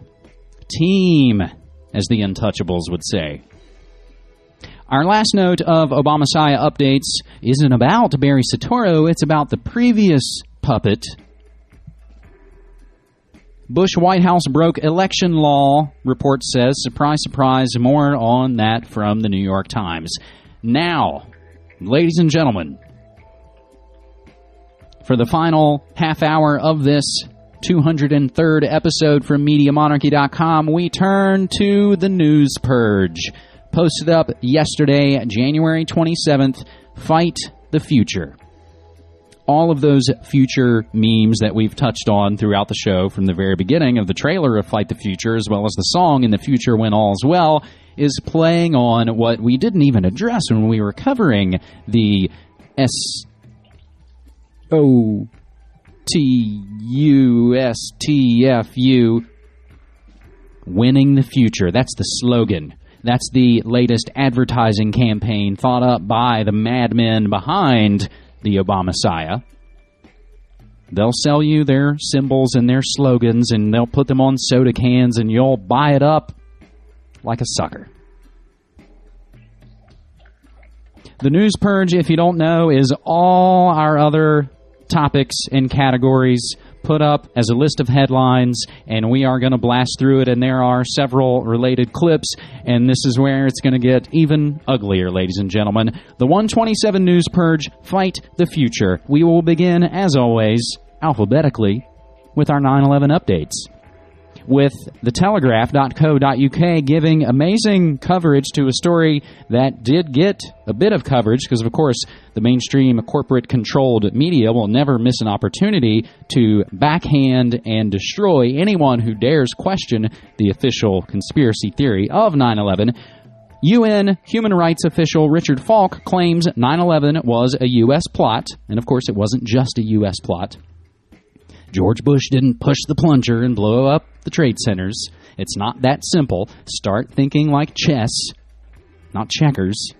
as the Untouchables would say. Our last note of Obama-Messiah updates isn't about Barry Soetoro, it's about the previous puppet. Bush White House broke election law, report says. Surprise, surprise, more on that from the New York Times. Now, ladies and gentlemen, for the final half hour of this 203rd episode from MediaMonarchy.com, we turn to the News Purge. Posted up yesterday, January 27th, Fight the Future. All of those future memes that we've touched on throughout the show from the very beginning of the trailer of Fight the Future, as well as the song In the Future When All's Well, is playing on what we didn't even address when we were covering the SOTUSTFU, Winning the Future. That's the slogan. That's the latest advertising campaign thought up by the madmen behind the Obama-Messiah. They'll sell you their symbols and their slogans, and they'll put them on soda cans, and you'll buy it up like a sucker. The News Purge, if you don't know, is all our other topics and categories put up as a list of headlines, and we are going to blast through it, and there are several related clips, and this is where it's going to get even uglier, ladies and gentlemen. The 127 News Purge, Fight the Future. We will begin, as always, alphabetically, with our 9/11 updates. With thetelegraph.co.uk giving amazing coverage to a story that did get a bit of coverage, because, of course, the mainstream corporate-controlled media will never miss an opportunity to backhand and destroy anyone who dares question the official conspiracy theory of 9/11. UN human rights official Richard Falk claims 9/11 was a U.S. plot, and, of course, it wasn't just a U.S. plot. George Bush didn't push the plunger and blow up the trade centers. It's not that simple. Start thinking like chess, not checkers.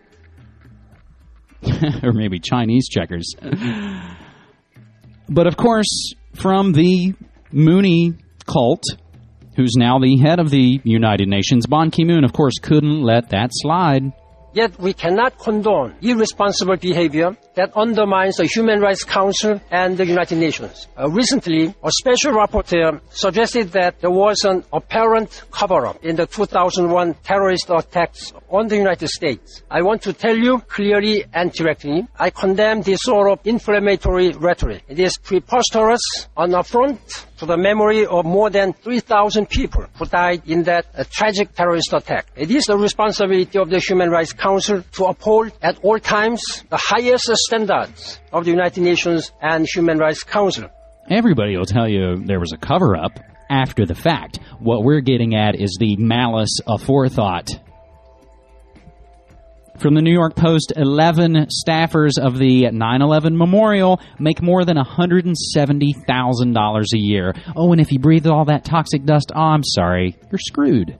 Or maybe Chinese checkers. But of course, from the Mooney cult, who's now the head of the United Nations, Ban Ki-moon, of course, couldn't let that slide. Yet we cannot condone irresponsible behavior that undermines the Human Rights Council and the United Nations. Recently, a special rapporteur suggested that there was an apparent cover-up in the 2001 terrorist attacks on the United States. I want to tell you clearly and directly, I condemn this sort of inflammatory rhetoric. It is preposterous, an affront to the memory of more than 3,000 people who died in that tragic terrorist attack. It is the responsibility of the Human Rights Council to uphold at all times the highest standards of the United Nations and Human Rights Council. Everybody will tell you there was a cover-up after the fact. What we're getting at is the malice aforethought. From the New York Post, 11 staffers of the 9/11 Memorial make more than $170,000 a year. Oh, and if you breathe all that toxic dust, I'm sorry, you're screwed.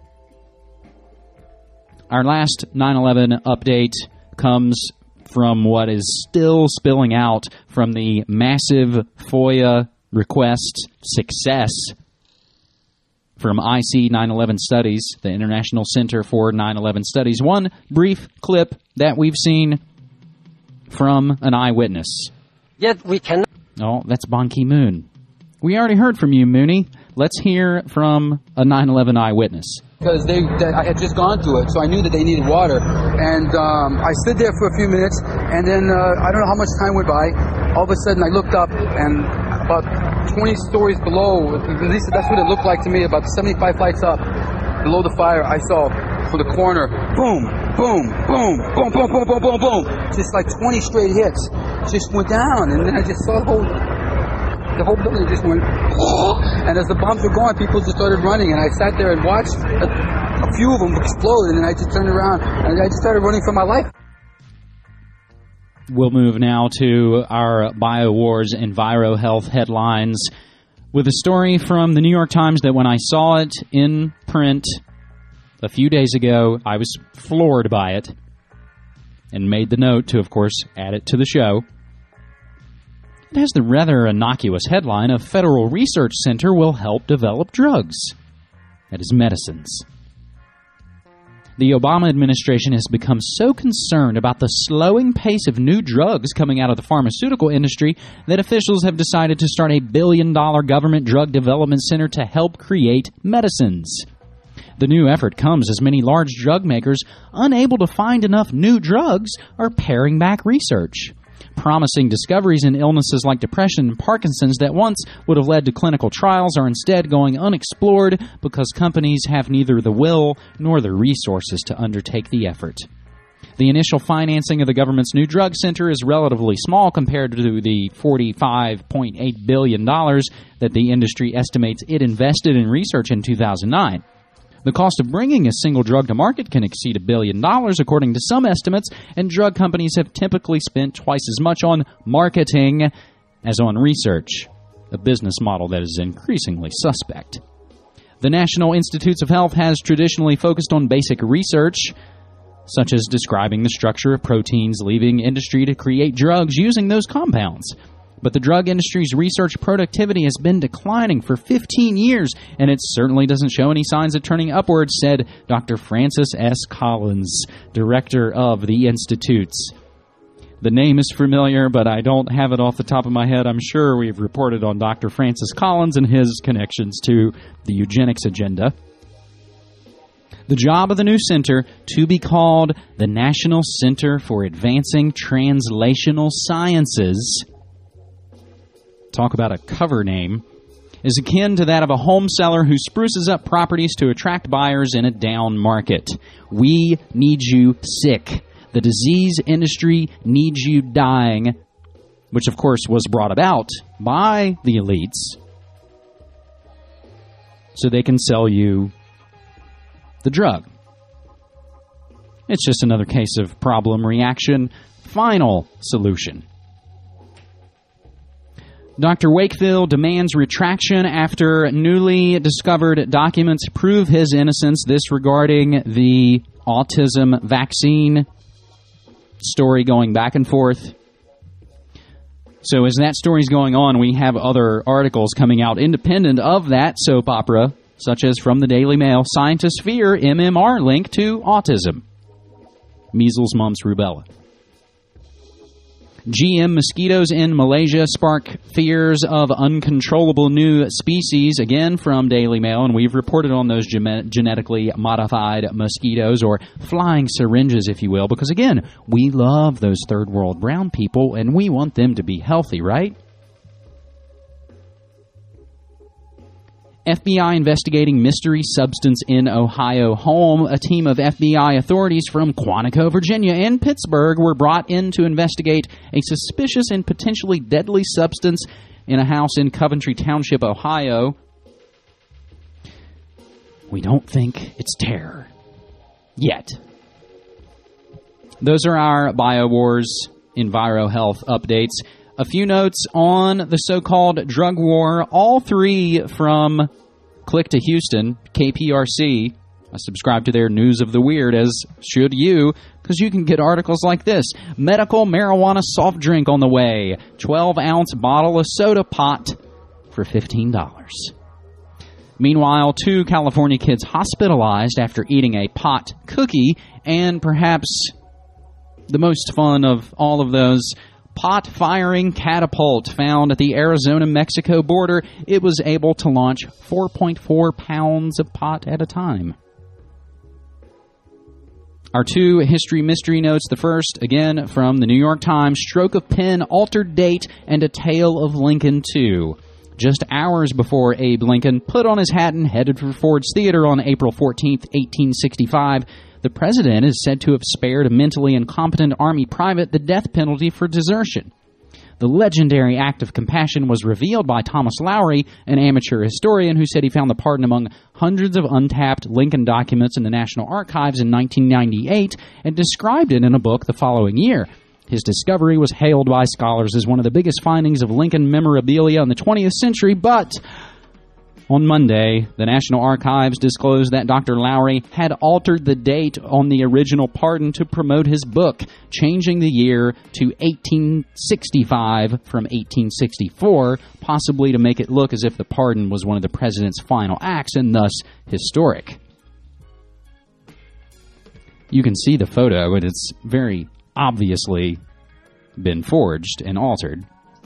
Our last 9/11 update comes from what is still spilling out from the massive FOIA request success from IC 9/11 Studies, the International Center for 9/11 Studies. One brief clip that we've seen from an eyewitness. Yet we cannot... Oh, that's Ban Ki-moon. We already heard from you, Mooney. Let's hear from a 9/11 eyewitness. Because I had just gone through it, so I knew that they needed water. And I stood there for a few minutes, and then I don't know how much time went by. All of a sudden, I looked up, and about 20 stories below, at least that's what it looked like to me, about 75 flights up below the fire, I saw from the corner, boom, boom, boom, boom, boom, boom, boom, boom, boom. Just like 20 straight hits. Just went down, and then I just saw the whole building just went, and as the bombs were going, people just started running, and I sat there and watched a few of them explode, and then I just turned around, and I just started running for my life. We'll move now to our BioWars EnviroHealth headlines with a story from the New York Times that when I saw it in print a few days ago, I was floored by it and made the note to, of course, add it to the show. It has the rather innocuous headline, "A federal research center will help develop drugs." That is medicines. The Obama administration has become so concerned about the slowing pace of new drugs coming out of the pharmaceutical industry that officials have decided to start a $1 billion government drug development center to help create medicines. The new effort comes as many large drug makers, unable to find enough new drugs, are paring back research. Promising discoveries in illnesses like depression and Parkinson's that once would have led to clinical trials are instead going unexplored because companies have neither the will nor the resources to undertake the effort. The initial financing of the government's new drug center is relatively small compared to the $45.8 billion that the industry estimates it invested in research in 2009. The cost of bringing a single drug to market can exceed $1 billion, according to some estimates, and drug companies have typically spent twice as much on marketing as on research, a business model that is increasingly suspect. The National Institutes of Health has traditionally focused on basic research, such as describing the structure of proteins, leaving industry to create drugs using those compounds. But the drug industry's research productivity has been declining for 15 years, and it certainly doesn't show any signs of turning upward, said Dr. Francis S. Collins, director of the Institutes. The name is familiar, but I don't have it off the top of my head. I'm sure we've reported on Dr. Francis Collins and his connections to the eugenics agenda. The job of the new center, to be called the National Center for Advancing Translational Sciences, talk about a cover name, is akin to that of a home seller who spruces up properties to attract buyers in a down market. We need you sick. The disease industry needs you dying, which of course was brought about by the elites so they can sell you the drug. It's just another case of problem, reaction, final solution. Dr. Wakefield demands retraction after newly discovered documents prove his innocence. This regarding the autism vaccine story going back and forth. So as that story's going on, we have other articles coming out independent of that soap opera, such as from the Daily Mail, scientists fear MMR link to autism. measles, mumps, rubella. GM mosquitoes in Malaysia spark fears of uncontrollable new species, again from Daily Mail, and we've reported on those genetically modified mosquitoes, or flying syringes, if you will, because, again, we love those third world brown people, and we want them to be healthy, right? FBI investigating mystery substance in Ohio home. A team of FBI authorities from Quantico, Virginia, and Pittsburgh were brought in to investigate a suspicious and potentially deadly substance in a house in Coventry Township, Ohio. We don't think it's terror. Yet. Those are our BioWars EnviroHealth updates. A few notes on the so-called drug war, all three from Click to Houston, KPRC. I subscribe to their News of the Weird, as should you, because you can get articles like this. Medical marijuana soft drink on the way. 12-ounce bottle of soda pot for $15. Meanwhile, 2 California kids hospitalized after eating a pot cookie, and perhaps the most fun of all of those, pot-firing catapult found at the Arizona-Mexico border. It was able to launch 4.4 pounds of pot at a time. Our 2 history mystery notes. The first, again, from the New York Times. Stroke of pen, altered date, and a tale of Lincoln 2. Just hours before Abe Lincoln put on his hat and headed for Ford's Theater on April 14th, 1865, the president is said to have spared a mentally incompetent Army private the death penalty for desertion. The legendary act of compassion was revealed by Thomas Lowry, an amateur historian who said he found the pardon among hundreds of untapped Lincoln documents in the National Archives in 1998 and described it in a book the following year. His discovery was hailed by scholars as one of the biggest findings of Lincoln memorabilia in the 20th century, but on Monday, the National Archives disclosed that Dr. Lowry had altered the date on the original pardon to promote his book, changing the year to 1865 from 1864, possibly to make it look as if the pardon was one of the president's final acts and thus historic. You can see the photo, and it's very obviously been forged and altered.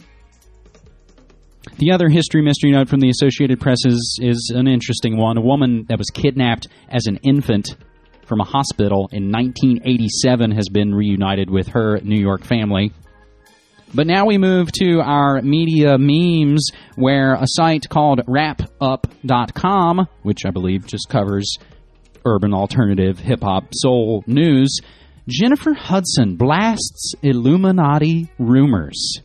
The other history mystery note from the Associated Press is an interesting one. A woman that was kidnapped as an infant from a hospital in 1987 has been reunited with her New York family. But now we move to our media memes, where a site called WrapUp.com, which I believe just covers urban alternative hip-hop soul news, Jennifer Hudson blasts Illuminati rumors.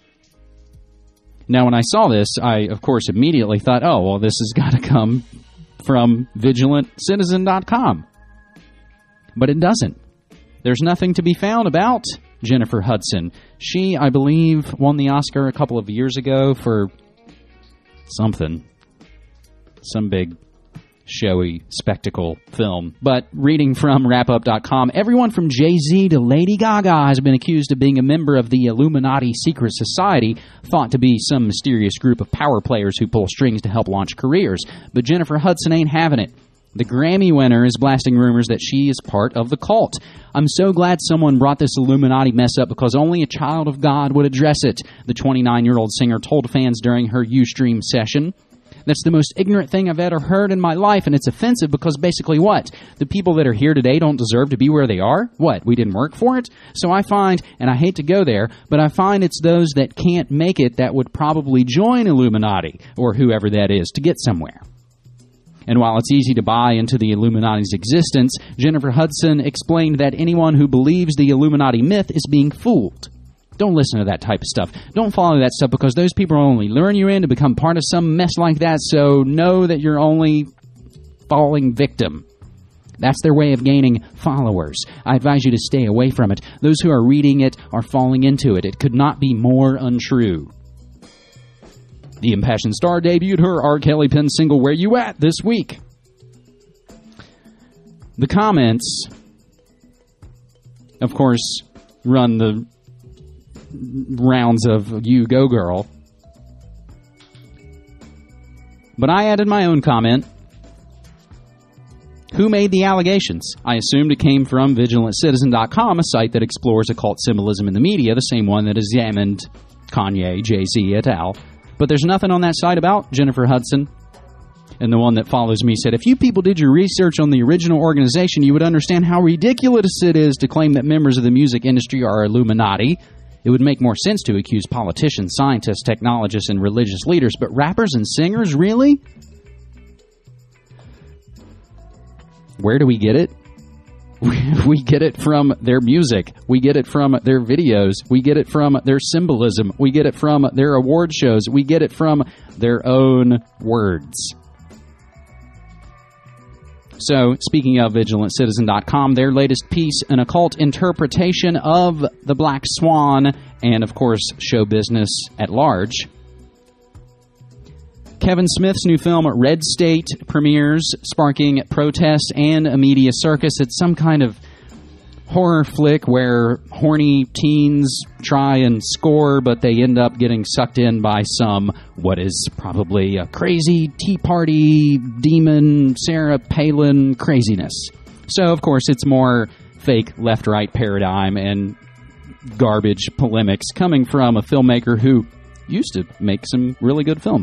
Now, when I saw this, I, of course, immediately thought, oh, well, this has got to come from VigilantCitizen.com. But it doesn't. There's nothing to be found about Jennifer Hudson. She, I believe, won the Oscar a couple of years ago for something. Some big, showy spectacle film. But reading from WrapUp.com, everyone from Jay-Z to Lady Gaga has been accused of being a member of the Illuminati secret society, thought to be some mysterious group of power players who pull strings to help launch careers. But Jennifer Hudson ain't having it. The Grammy winner is blasting rumors that she is part of the cult. I'm so glad someone brought this Illuminati mess up because only a child of God would address it, the 29-year-old singer told fans during her Ustream session. That's the most ignorant thing I've ever heard in my life, and it's offensive because basically what? The people that are here today don't deserve to be where they are? What? We didn't work for it? So I find, and I hate to go there, but I find it's those that can't make it that would probably join Illuminati, or whoever that is, to get somewhere. And while it's easy to buy into the Illuminati's existence, Jennifer Hudson explained that anyone who believes the Illuminati myth is being fooled. Don't listen to that type of stuff. Don't follow that stuff because those people will only lure you in to become part of some mess like that, so know that you're only falling victim. That's their way of gaining followers. I advise you to stay away from it. Those who are reading it are falling into it. It could not be more untrue. The Impassioned Star debuted her R. Kelly pen single, Where You At, this week. The comments, of course, run the rounds of you go girl. But I added my own comment. Who made the allegations? I assumed it came from VigilantCitizen.com, a site that explores occult symbolism in the media, the same one that examined Kanye, Jay-Z, et al. But there's nothing on that site about Jennifer Hudson. And the one that follows me said, if you people did your research on the original organization, you would understand how ridiculous it is to claim that members of the music industry are Illuminati. It would make more sense to accuse politicians, scientists, technologists, and religious leaders. But rappers and singers, really? Where do we get it? We get it from their music. We get it from their videos. We get it from their symbolism. We get it from their award shows. We get it from their own words. So, speaking of VigilantCitizen.com, their latest piece, an occult interpretation of the Black Swan and, of course, show business at large. Kevin Smith's new film, Red State, premieres, sparking protests and a media circus. It's some kind of horror flick where horny teens try and score, but they end up getting sucked in by some, what is probably a crazy Tea Party demon, Sarah Palin craziness. So, of course, it's more fake left-right paradigm and garbage polemics coming from a filmmaker who used to make some really good films.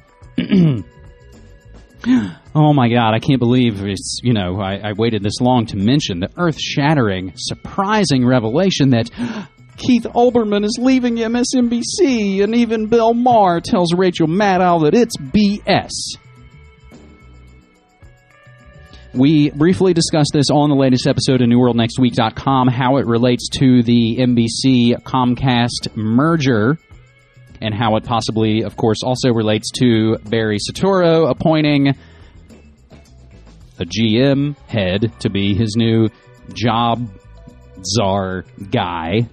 Oh my God, I can't believe it's, I waited this long to mention the earth-shattering, surprising revelation that Keith Olbermann is leaving MSNBC, and even Bill Maher tells Rachel Maddow that it's BS. We briefly discussed this on the latest episode of NewWorldNextWeek.com, how it relates to the NBC-Comcast merger, and how it possibly, of course, also relates to Barry Soetoro appointing a GM head to be his new job czar guy.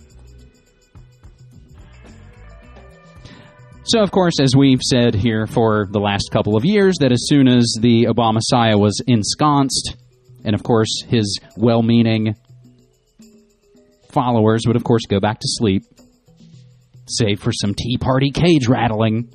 So, of course, as we've said here for the last couple of years, that as soon as the Obama-Messiah was ensconced, and, of course, his well-meaning followers would, of course, go back to sleep, save for some Tea Party cage rattling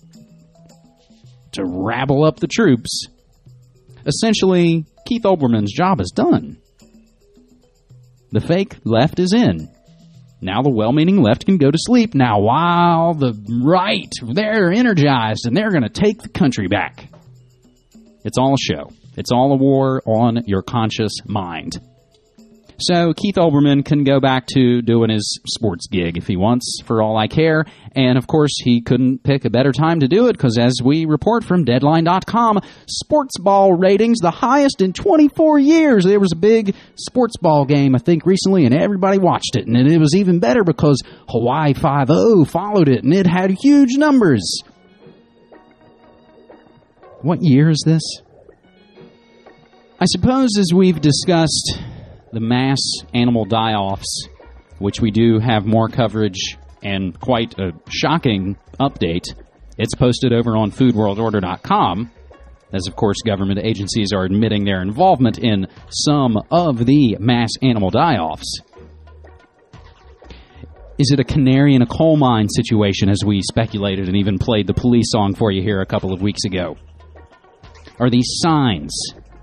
to rabble up the troops. Essentially, Keith Olbermann's job is done. The fake left is in. Now the well-meaning left can go to sleep now while the right, they're energized and they're going to take the country back. It's all a show. It's all a war on your conscious mind. So Keith Olbermann can go back to doing his sports gig if he wants, for all I care. And, of course, he couldn't pick a better time to do it because, as we report from Deadline.com, sports ball ratings, the highest in 24 years. There was a big sports ball game, I think, recently, and everybody watched it. And it was even better because Hawaii 5-0 followed it, and it had huge numbers. What year is this? I suppose, as we've discussed the mass animal die-offs, which we do have more coverage and quite a shocking update. It's posted over on foodworldorder.com, as of course government agencies are admitting their involvement in some of the mass animal die-offs. Is it a canary in a coal mine situation, as we speculated and even played the police song for you here a couple of weeks ago? Are these signs?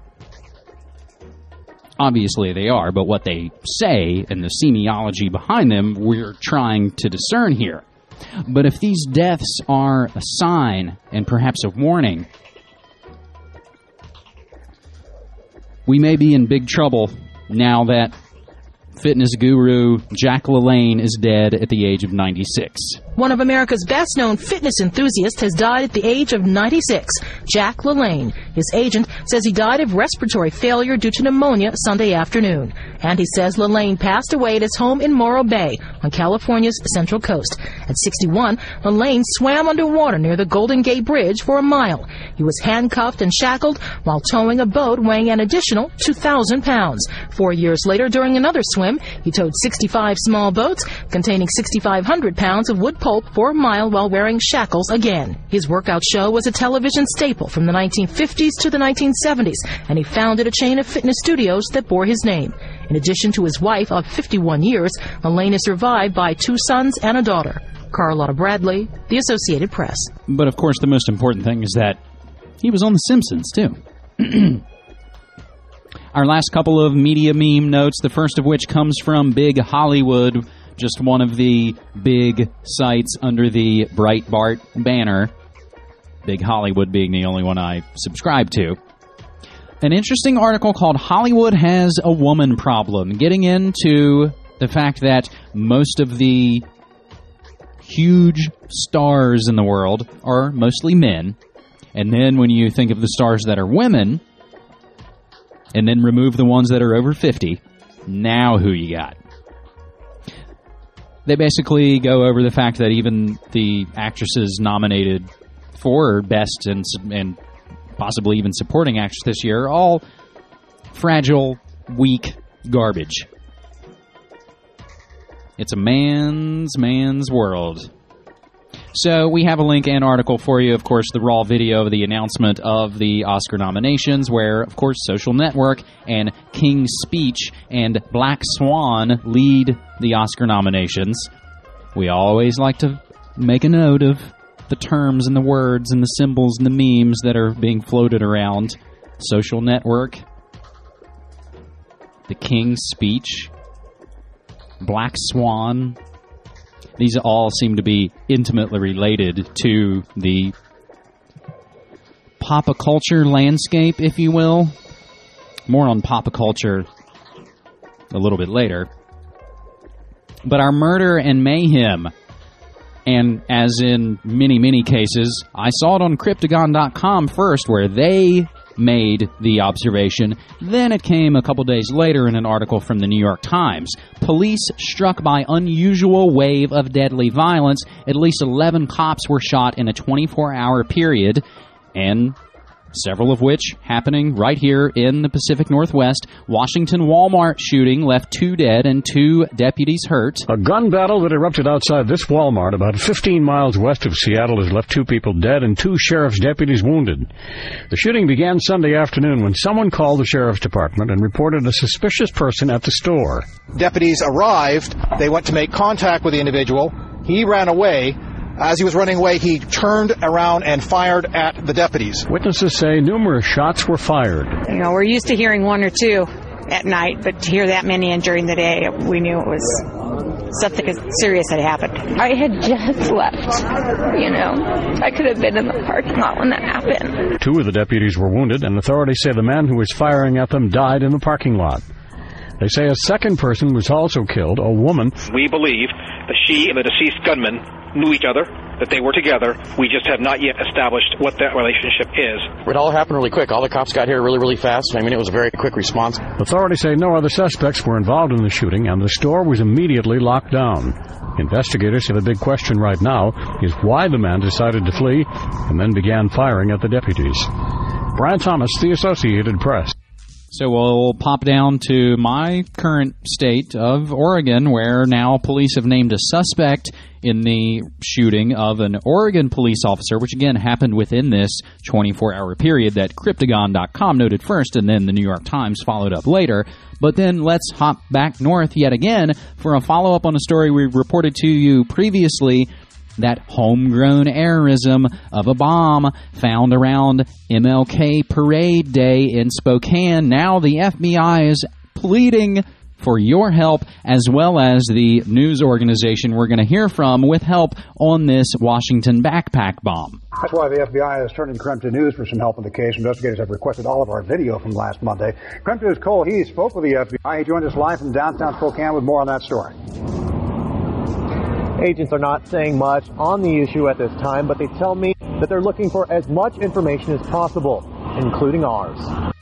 Obviously they are, but what they say and the semiology behind them, we're trying to discern here. But if these deaths are a sign and perhaps a warning, we may be in big trouble now that fitness guru Jack LaLanne is dead at the age of 96. One of America's best-known fitness enthusiasts has died at the age of 96. Jack LaLanne. His agent says he died of respiratory failure due to pneumonia Sunday afternoon. And he says LaLanne passed away at his home in Morro Bay on California's Central Coast. At 61, LaLanne swam underwater near the Golden Gate Bridge for a mile. He was handcuffed and shackled while towing a boat weighing an additional 2,000 pounds. 4 years later, during another swim, he towed 65 small boats containing 6,500 pounds of wood pulp for a mile while wearing shackles again. His workout show was a television staple from the 1950s to the 1970s, and he founded a chain of fitness studios that bore his name. In addition to his wife of 51 years, LaLanne is survived by 2 sons and a daughter. Carlotta Bradley, The Associated Press. But of course, the most important thing is that he was on The Simpsons, too. Our last couple of media meme notes, the first of which comes from Big Hollywood, just one of the big sites under the Breitbart banner. Big Hollywood being the only one I subscribe to. An interesting article called Hollywood Has a Woman Problem, getting into the fact that most of the huge stars in the world are mostly men. And then when you think of the stars that are women, and then remove the ones that are over 50, now who you got? They basically go over the fact that even the actresses nominated for Best and possibly even Supporting Actress this year are all fragile, weak garbage. It's a man's world. So we have a link and article for you, of course, the raw video of the announcement of the Oscar nominations, where, of course, Social Network and King's Speech and Black Swan lead the Oscar nominations. We always like to make a note of the terms and the words and the symbols and the memes that are being floated around. Social Network, the King's Speech, Black Swan. These all seem to be intimately related to the pop culture landscape, if you will. More on pop culture a little bit later. But our murder and mayhem, and as in many, many cases, I saw it on Cryptagon.com first, where they made the observation. Then it came a couple days later in an article from the New York Times. Police struck by unusual wave of deadly violence. At least 11 cops were shot in a 24-hour period, and several of which happening right here in the Pacific Northwest. Washington Walmart shooting left 2 dead and 2 deputies hurt. A gun battle that erupted outside this Walmart about 15 miles west of Seattle has left 2 people dead and 2 sheriff's deputies wounded. The shooting began Sunday afternoon when someone called the sheriff's department and reported a suspicious person at the store. Deputies arrived. They went to make contact with the individual. He ran away. As he was running away, he turned around and fired at the deputies. Witnesses say numerous shots were fired. You know, we're used to hearing 1 or 2 at night, but to hear that many and during the day, we knew it was something serious had happened. I had just left, you know. I could have been in the parking lot when that happened. 2 of the deputies were wounded, and authorities say the man who was firing at them died in the parking lot. They say a second person was also killed, a woman. We believe that she and the deceased gunman knew each other, that they were together. We just have not yet established what that relationship is. It all happened really quick. All the cops got here really, really fast. I mean, it was a very quick response. Authorities say no other suspects were involved in the shooting, and the store was immediately locked down. Investigators say the big question right now is why the man decided to flee and then began firing at the deputies. Brian Thomas, The Associated Press. So we'll pop down to my current state of Oregon, where now police have named a suspect in the shooting of an Oregon police officer, which again happened within this 24-hour period that Cryptagon.com noted first, and then the New York Times followed up later. But then let's hop back north yet again for a follow-up on a story we reported to you previously, that homegrown errorism of a bomb found around MLK Parade Day in Spokane. Now the FBI is pleading for your help, as well as the news organization we're going to hear from with help on this Washington backpack bomb. That's why the FBI is turning to Crimson News for some help in the case. Investigators have requested all of our video from last Monday. Crimson News' Cole He spoke with the FBI. He joined us live from downtown Spokane with more on that story. Agents are not saying much on the issue at this time, but they tell me that they're looking for as much information as possible, including ours.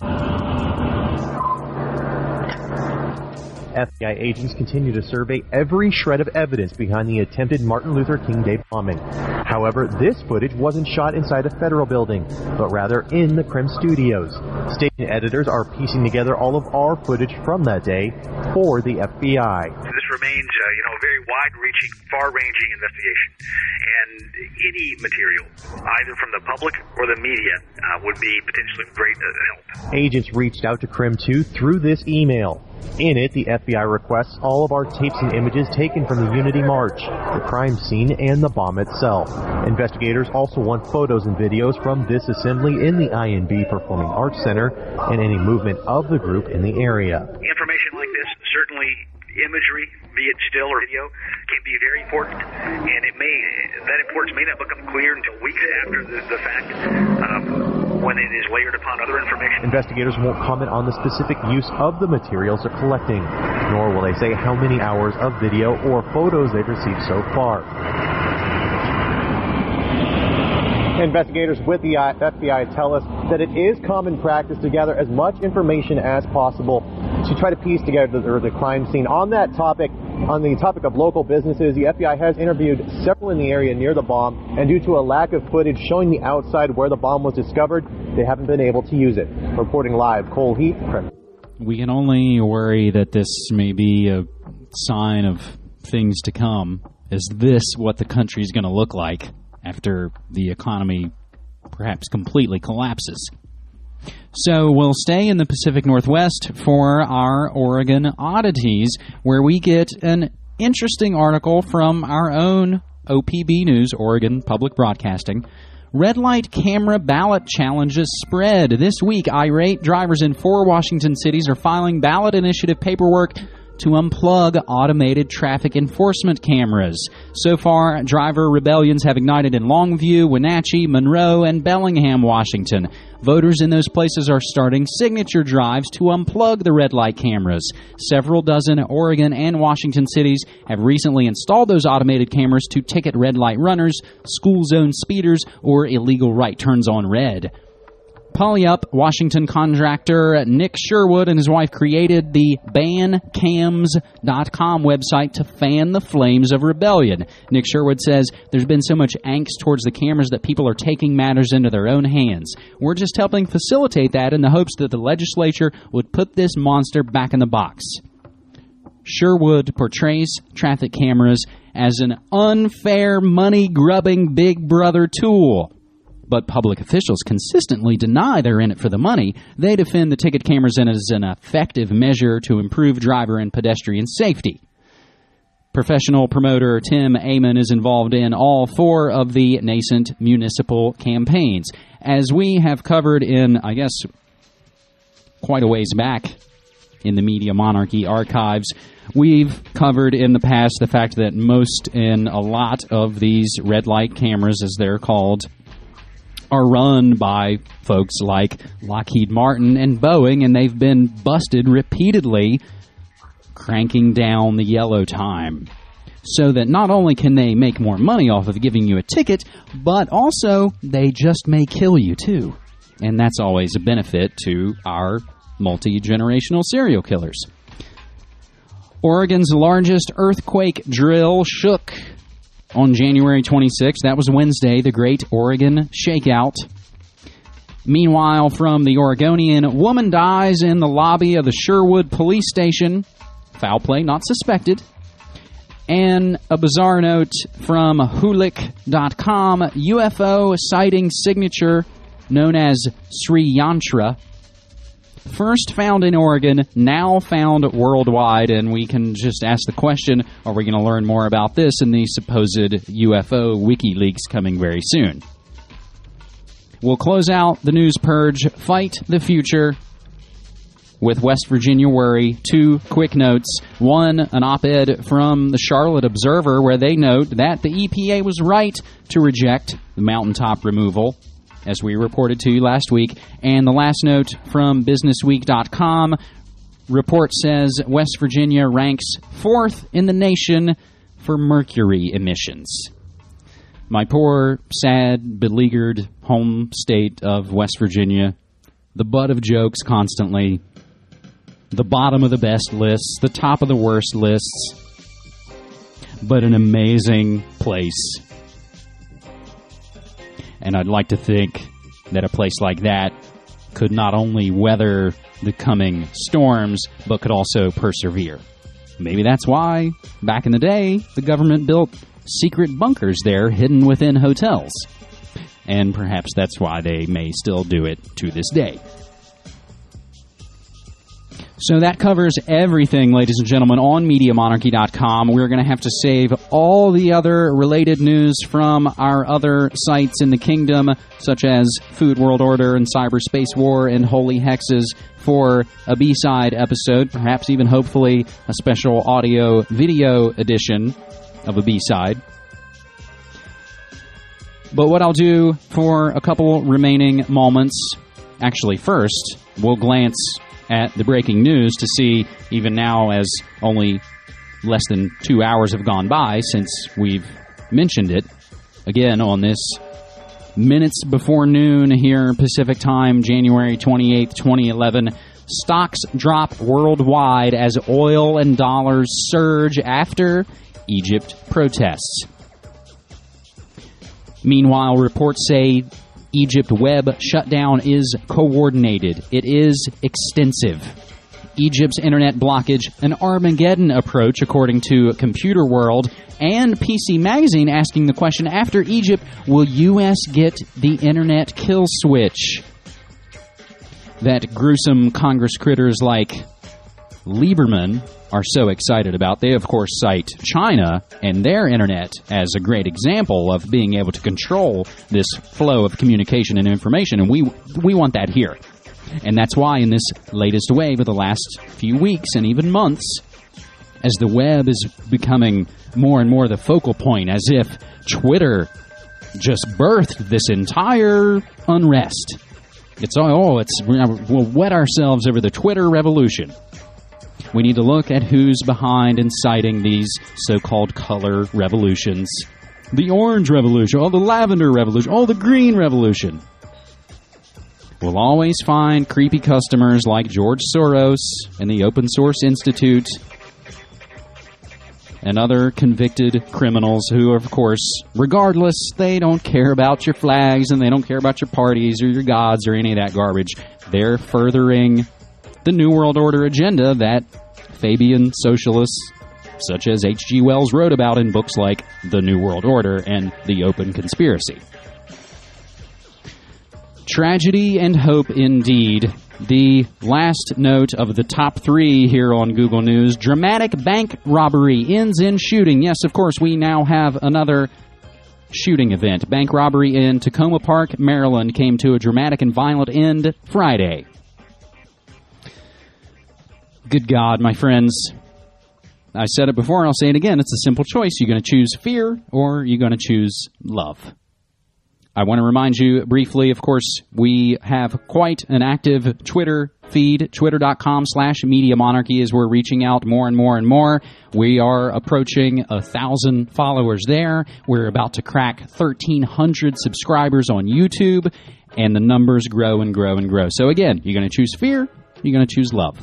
FBI agents continue to survey every shred of evidence behind the attempted Martin Luther King Day bombing. However, this footage wasn't shot inside a federal building, but rather in the Crim Studios. Station editors are piecing together all of our footage from that day for the FBI. This remains, a very wide-reaching, far-ranging investigation. And any material, either from the public or the media, would be potentially great help. Agents reached out to Crim 2 through this email. In it, the FBI requests all of our tapes and images taken from the Unity March, the crime scene, and the bomb itself. Investigators also want photos and videos from this assembly in the INB Performing Arts Center and any movement of the group in the area. Information like this, certainly imagery, be it still or video, can be very important, and that importance may not become clear until weeks after the fact, when it is layered upon other information. Investigators won't comment on the specific use of the materials they're collecting, nor will they say how many hours of video or photos they've received so far. Investigators with the FBI tell us that it is common practice to gather as much information as possible to try to piece together the crime scene. On that topic, on the topic of local businesses, the FBI has interviewed several in the area near the bomb, and due to a lack of footage showing the outside where the bomb was discovered, they haven't been able to use it. Reporting live, Cole Heath. We can only worry that this may be a sign of things to come. Is this what the country is going to look like after the economy perhaps completely collapses? So we'll stay in the Pacific Northwest for our Oregon Oddities, where we get an interesting article from our own OPB News, Oregon Public Broadcasting. Red light camera ballot challenges spread. This week, irate drivers in 4 Washington cities are filing ballot initiative paperwork to unplug automated traffic enforcement cameras. So far, driver rebellions have ignited in Longview, Wenatchee, Monroe, and Bellingham, Washington. Voters in those places are starting signature drives to unplug the red light cameras. Several dozen Oregon and Washington cities have recently installed those automated cameras to ticket red light runners, school zone speeders, or illegal right turns on red. Polyup Washington contractor Nick Sherwood and his wife created the BanCams.com website to fan the flames of rebellion. Nick Sherwood says there's been so much angst towards the cameras that people are taking matters into their own hands. We're just helping facilitate that in the hopes that the legislature would put this monster back in the box. Sherwood portrays traffic cameras as an unfair, money-grubbing Big Brother tool. But public officials consistently deny they're in it for the money. They defend the ticket cameras as an effective measure to improve driver and pedestrian safety. Professional promoter Tim Amon is involved in all 4 of the nascent municipal campaigns. As we have covered in, I guess, quite a ways back in the Media Monarchy archives, we've covered in the past the fact that most and a lot of these red light cameras, as they're called, are run by folks like Lockheed Martin and Boeing, and they've been busted repeatedly cranking down the yellow time. So that not only can they make more money off of giving you a ticket, but also they just may kill you too. And that's always a benefit to our multi-generational serial killers. Oregon's largest earthquake drill shook on January 26th. That was Wednesday, the Great Oregon Shakeout. Meanwhile, from the Oregonian, woman dies in the lobby of the Sherwood police station. Foul play not suspected. And a bizarre note from Hulik.com, UFO sighting signature known as Sri Yantra. First found in Oregon, now found worldwide, and we can just ask the question, are we going to learn more about this in the supposed UFO WikiLeaks coming very soon? We'll close out the news purge, Fight the Future, with West Virginia Worry. 2 quick notes. One, an op-ed from the Charlotte Observer where they note that the EPA was right to reject the mountaintop removal, as we reported to you last week. And the last note from BusinessWeek.com, report says West Virginia ranks 4th in the nation for mercury emissions. My poor, sad, beleaguered home state of West Virginia, the butt of jokes constantly, the bottom of the best lists, the top of the worst lists, but an amazing place. And I'd like to think that a place like that could not only weather the coming storms, but could also persevere. Maybe that's why, back in the day, the government built secret bunkers there hidden within hotels. And perhaps that's why they may still do it to this day. So that covers everything, ladies and gentlemen, on MediaMonarchy.com. We're going to have to save all the other related news from our other sites in the kingdom, such as Food World Order and Cyberspace War and Holy Hexes, for a B-side episode, perhaps even hopefully a special audio-video edition of a B-side. But what I'll do for a couple remaining moments, actually first, we'll glance at the breaking news to see, even now as only less than 2 hours have gone by since we've mentioned it, again on this minutes before noon here Pacific time, January 28th, 2011, stocks drop worldwide as oil and dollars surge after Egypt protests. Meanwhile, reports say Egypt web shutdown is coordinated. It is extensive. Egypt's internet blockage, an Armageddon approach, according to Computer World, and PC Magazine asking the question, after Egypt, will U.S. get the internet kill switch? That gruesome Congress critters like Lieberman are so excited about. They, of course, cite China and their internet as a great example of being able to control this flow of communication and information, and we want that here. And that's why in this latest wave of the last few weeks and even months, as the web is becoming more and more the focal point, as if Twitter just birthed this entire unrest. We'll wet ourselves over the Twitter revolution. We need to look at who's behind inciting these so-called color revolutions. The orange revolution, the lavender revolution, the green revolution. We'll always find creepy customers like George Soros and the Open Source Institute and other convicted criminals who, of course, regardless, they don't care about your flags and they don't care about your parties or your gods or any of that garbage. They're furthering the New World Order agenda that Fabian socialists such as H.G. Wells wrote about in books like The New World Order and The Open Conspiracy. Tragedy and hope indeed. The last note of the top 3 here on Google News. Dramatic bank robbery ends in shooting. Yes, of course, we now have another shooting event. Bank robbery in Tacoma Park, Maryland came to a dramatic and violent end Friday. Good God, my friends. I said it before, I'll say it again. It's a simple choice. You're going to choose fear or you're going to choose love. I want to remind you briefly, of course, we have quite an active Twitter feed. Twitter.com/MediaMonarchy is we're reaching out more and more and more. We are approaching 1,000 followers there. We're about to crack 1,300 subscribers on YouTube, and the numbers grow and grow and grow. So again, you're going to choose fear, you're going to choose love.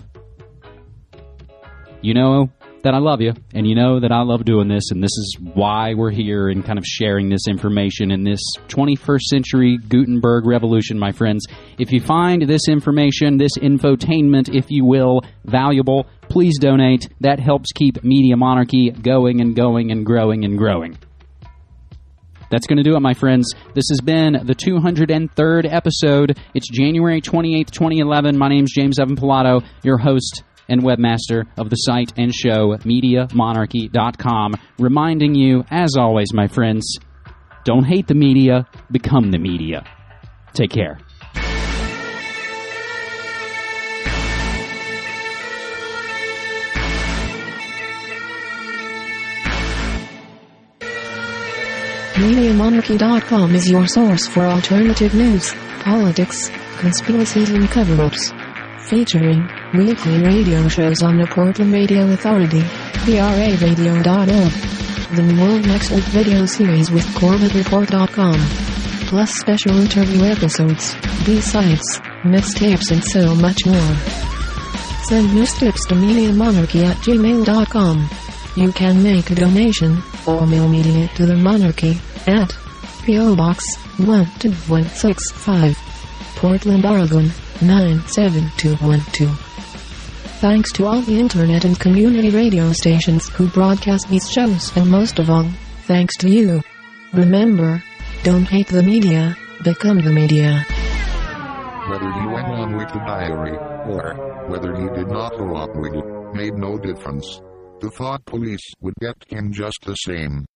You know that I love you, and you know that I love doing this, and this is why we're here and kind of sharing this information in this 21st century Gutenberg revolution, my friends. If you find this information, this infotainment, if you will, valuable, please donate. That helps keep Media Monarchy going and going and growing and growing. That's going to do it, my friends. This has been the 203rd episode. It's January 28th, 2011. My name's James Evan Pilato, your host and webmaster of the site and show, MediaMonarchy.com, reminding you, as always, my friends, don't hate the media, become the media. Take care. MediaMonarchy.com is your source for alternative news, politics, conspiracies and cover-ups. Featuring weekly radio shows on the Portland Radio Authority, PRAradio.org, the World Excellent video series with CorbettReport.com, plus special interview episodes, B-sides, mixtapes and so much more. Send news tips to MediaMonarchy@gmail.com. You can make a donation or mail media to the Monarchy at P.O. Box 12165, Portland, Oregon 97212. Thanks to all the internet and community radio stations who broadcast these shows, and most of all, thanks to you. Remember, don't hate the media, become the media. Whether he went on with the diary, or whether he did not go up with it, made no difference. The thought police would get him just the same.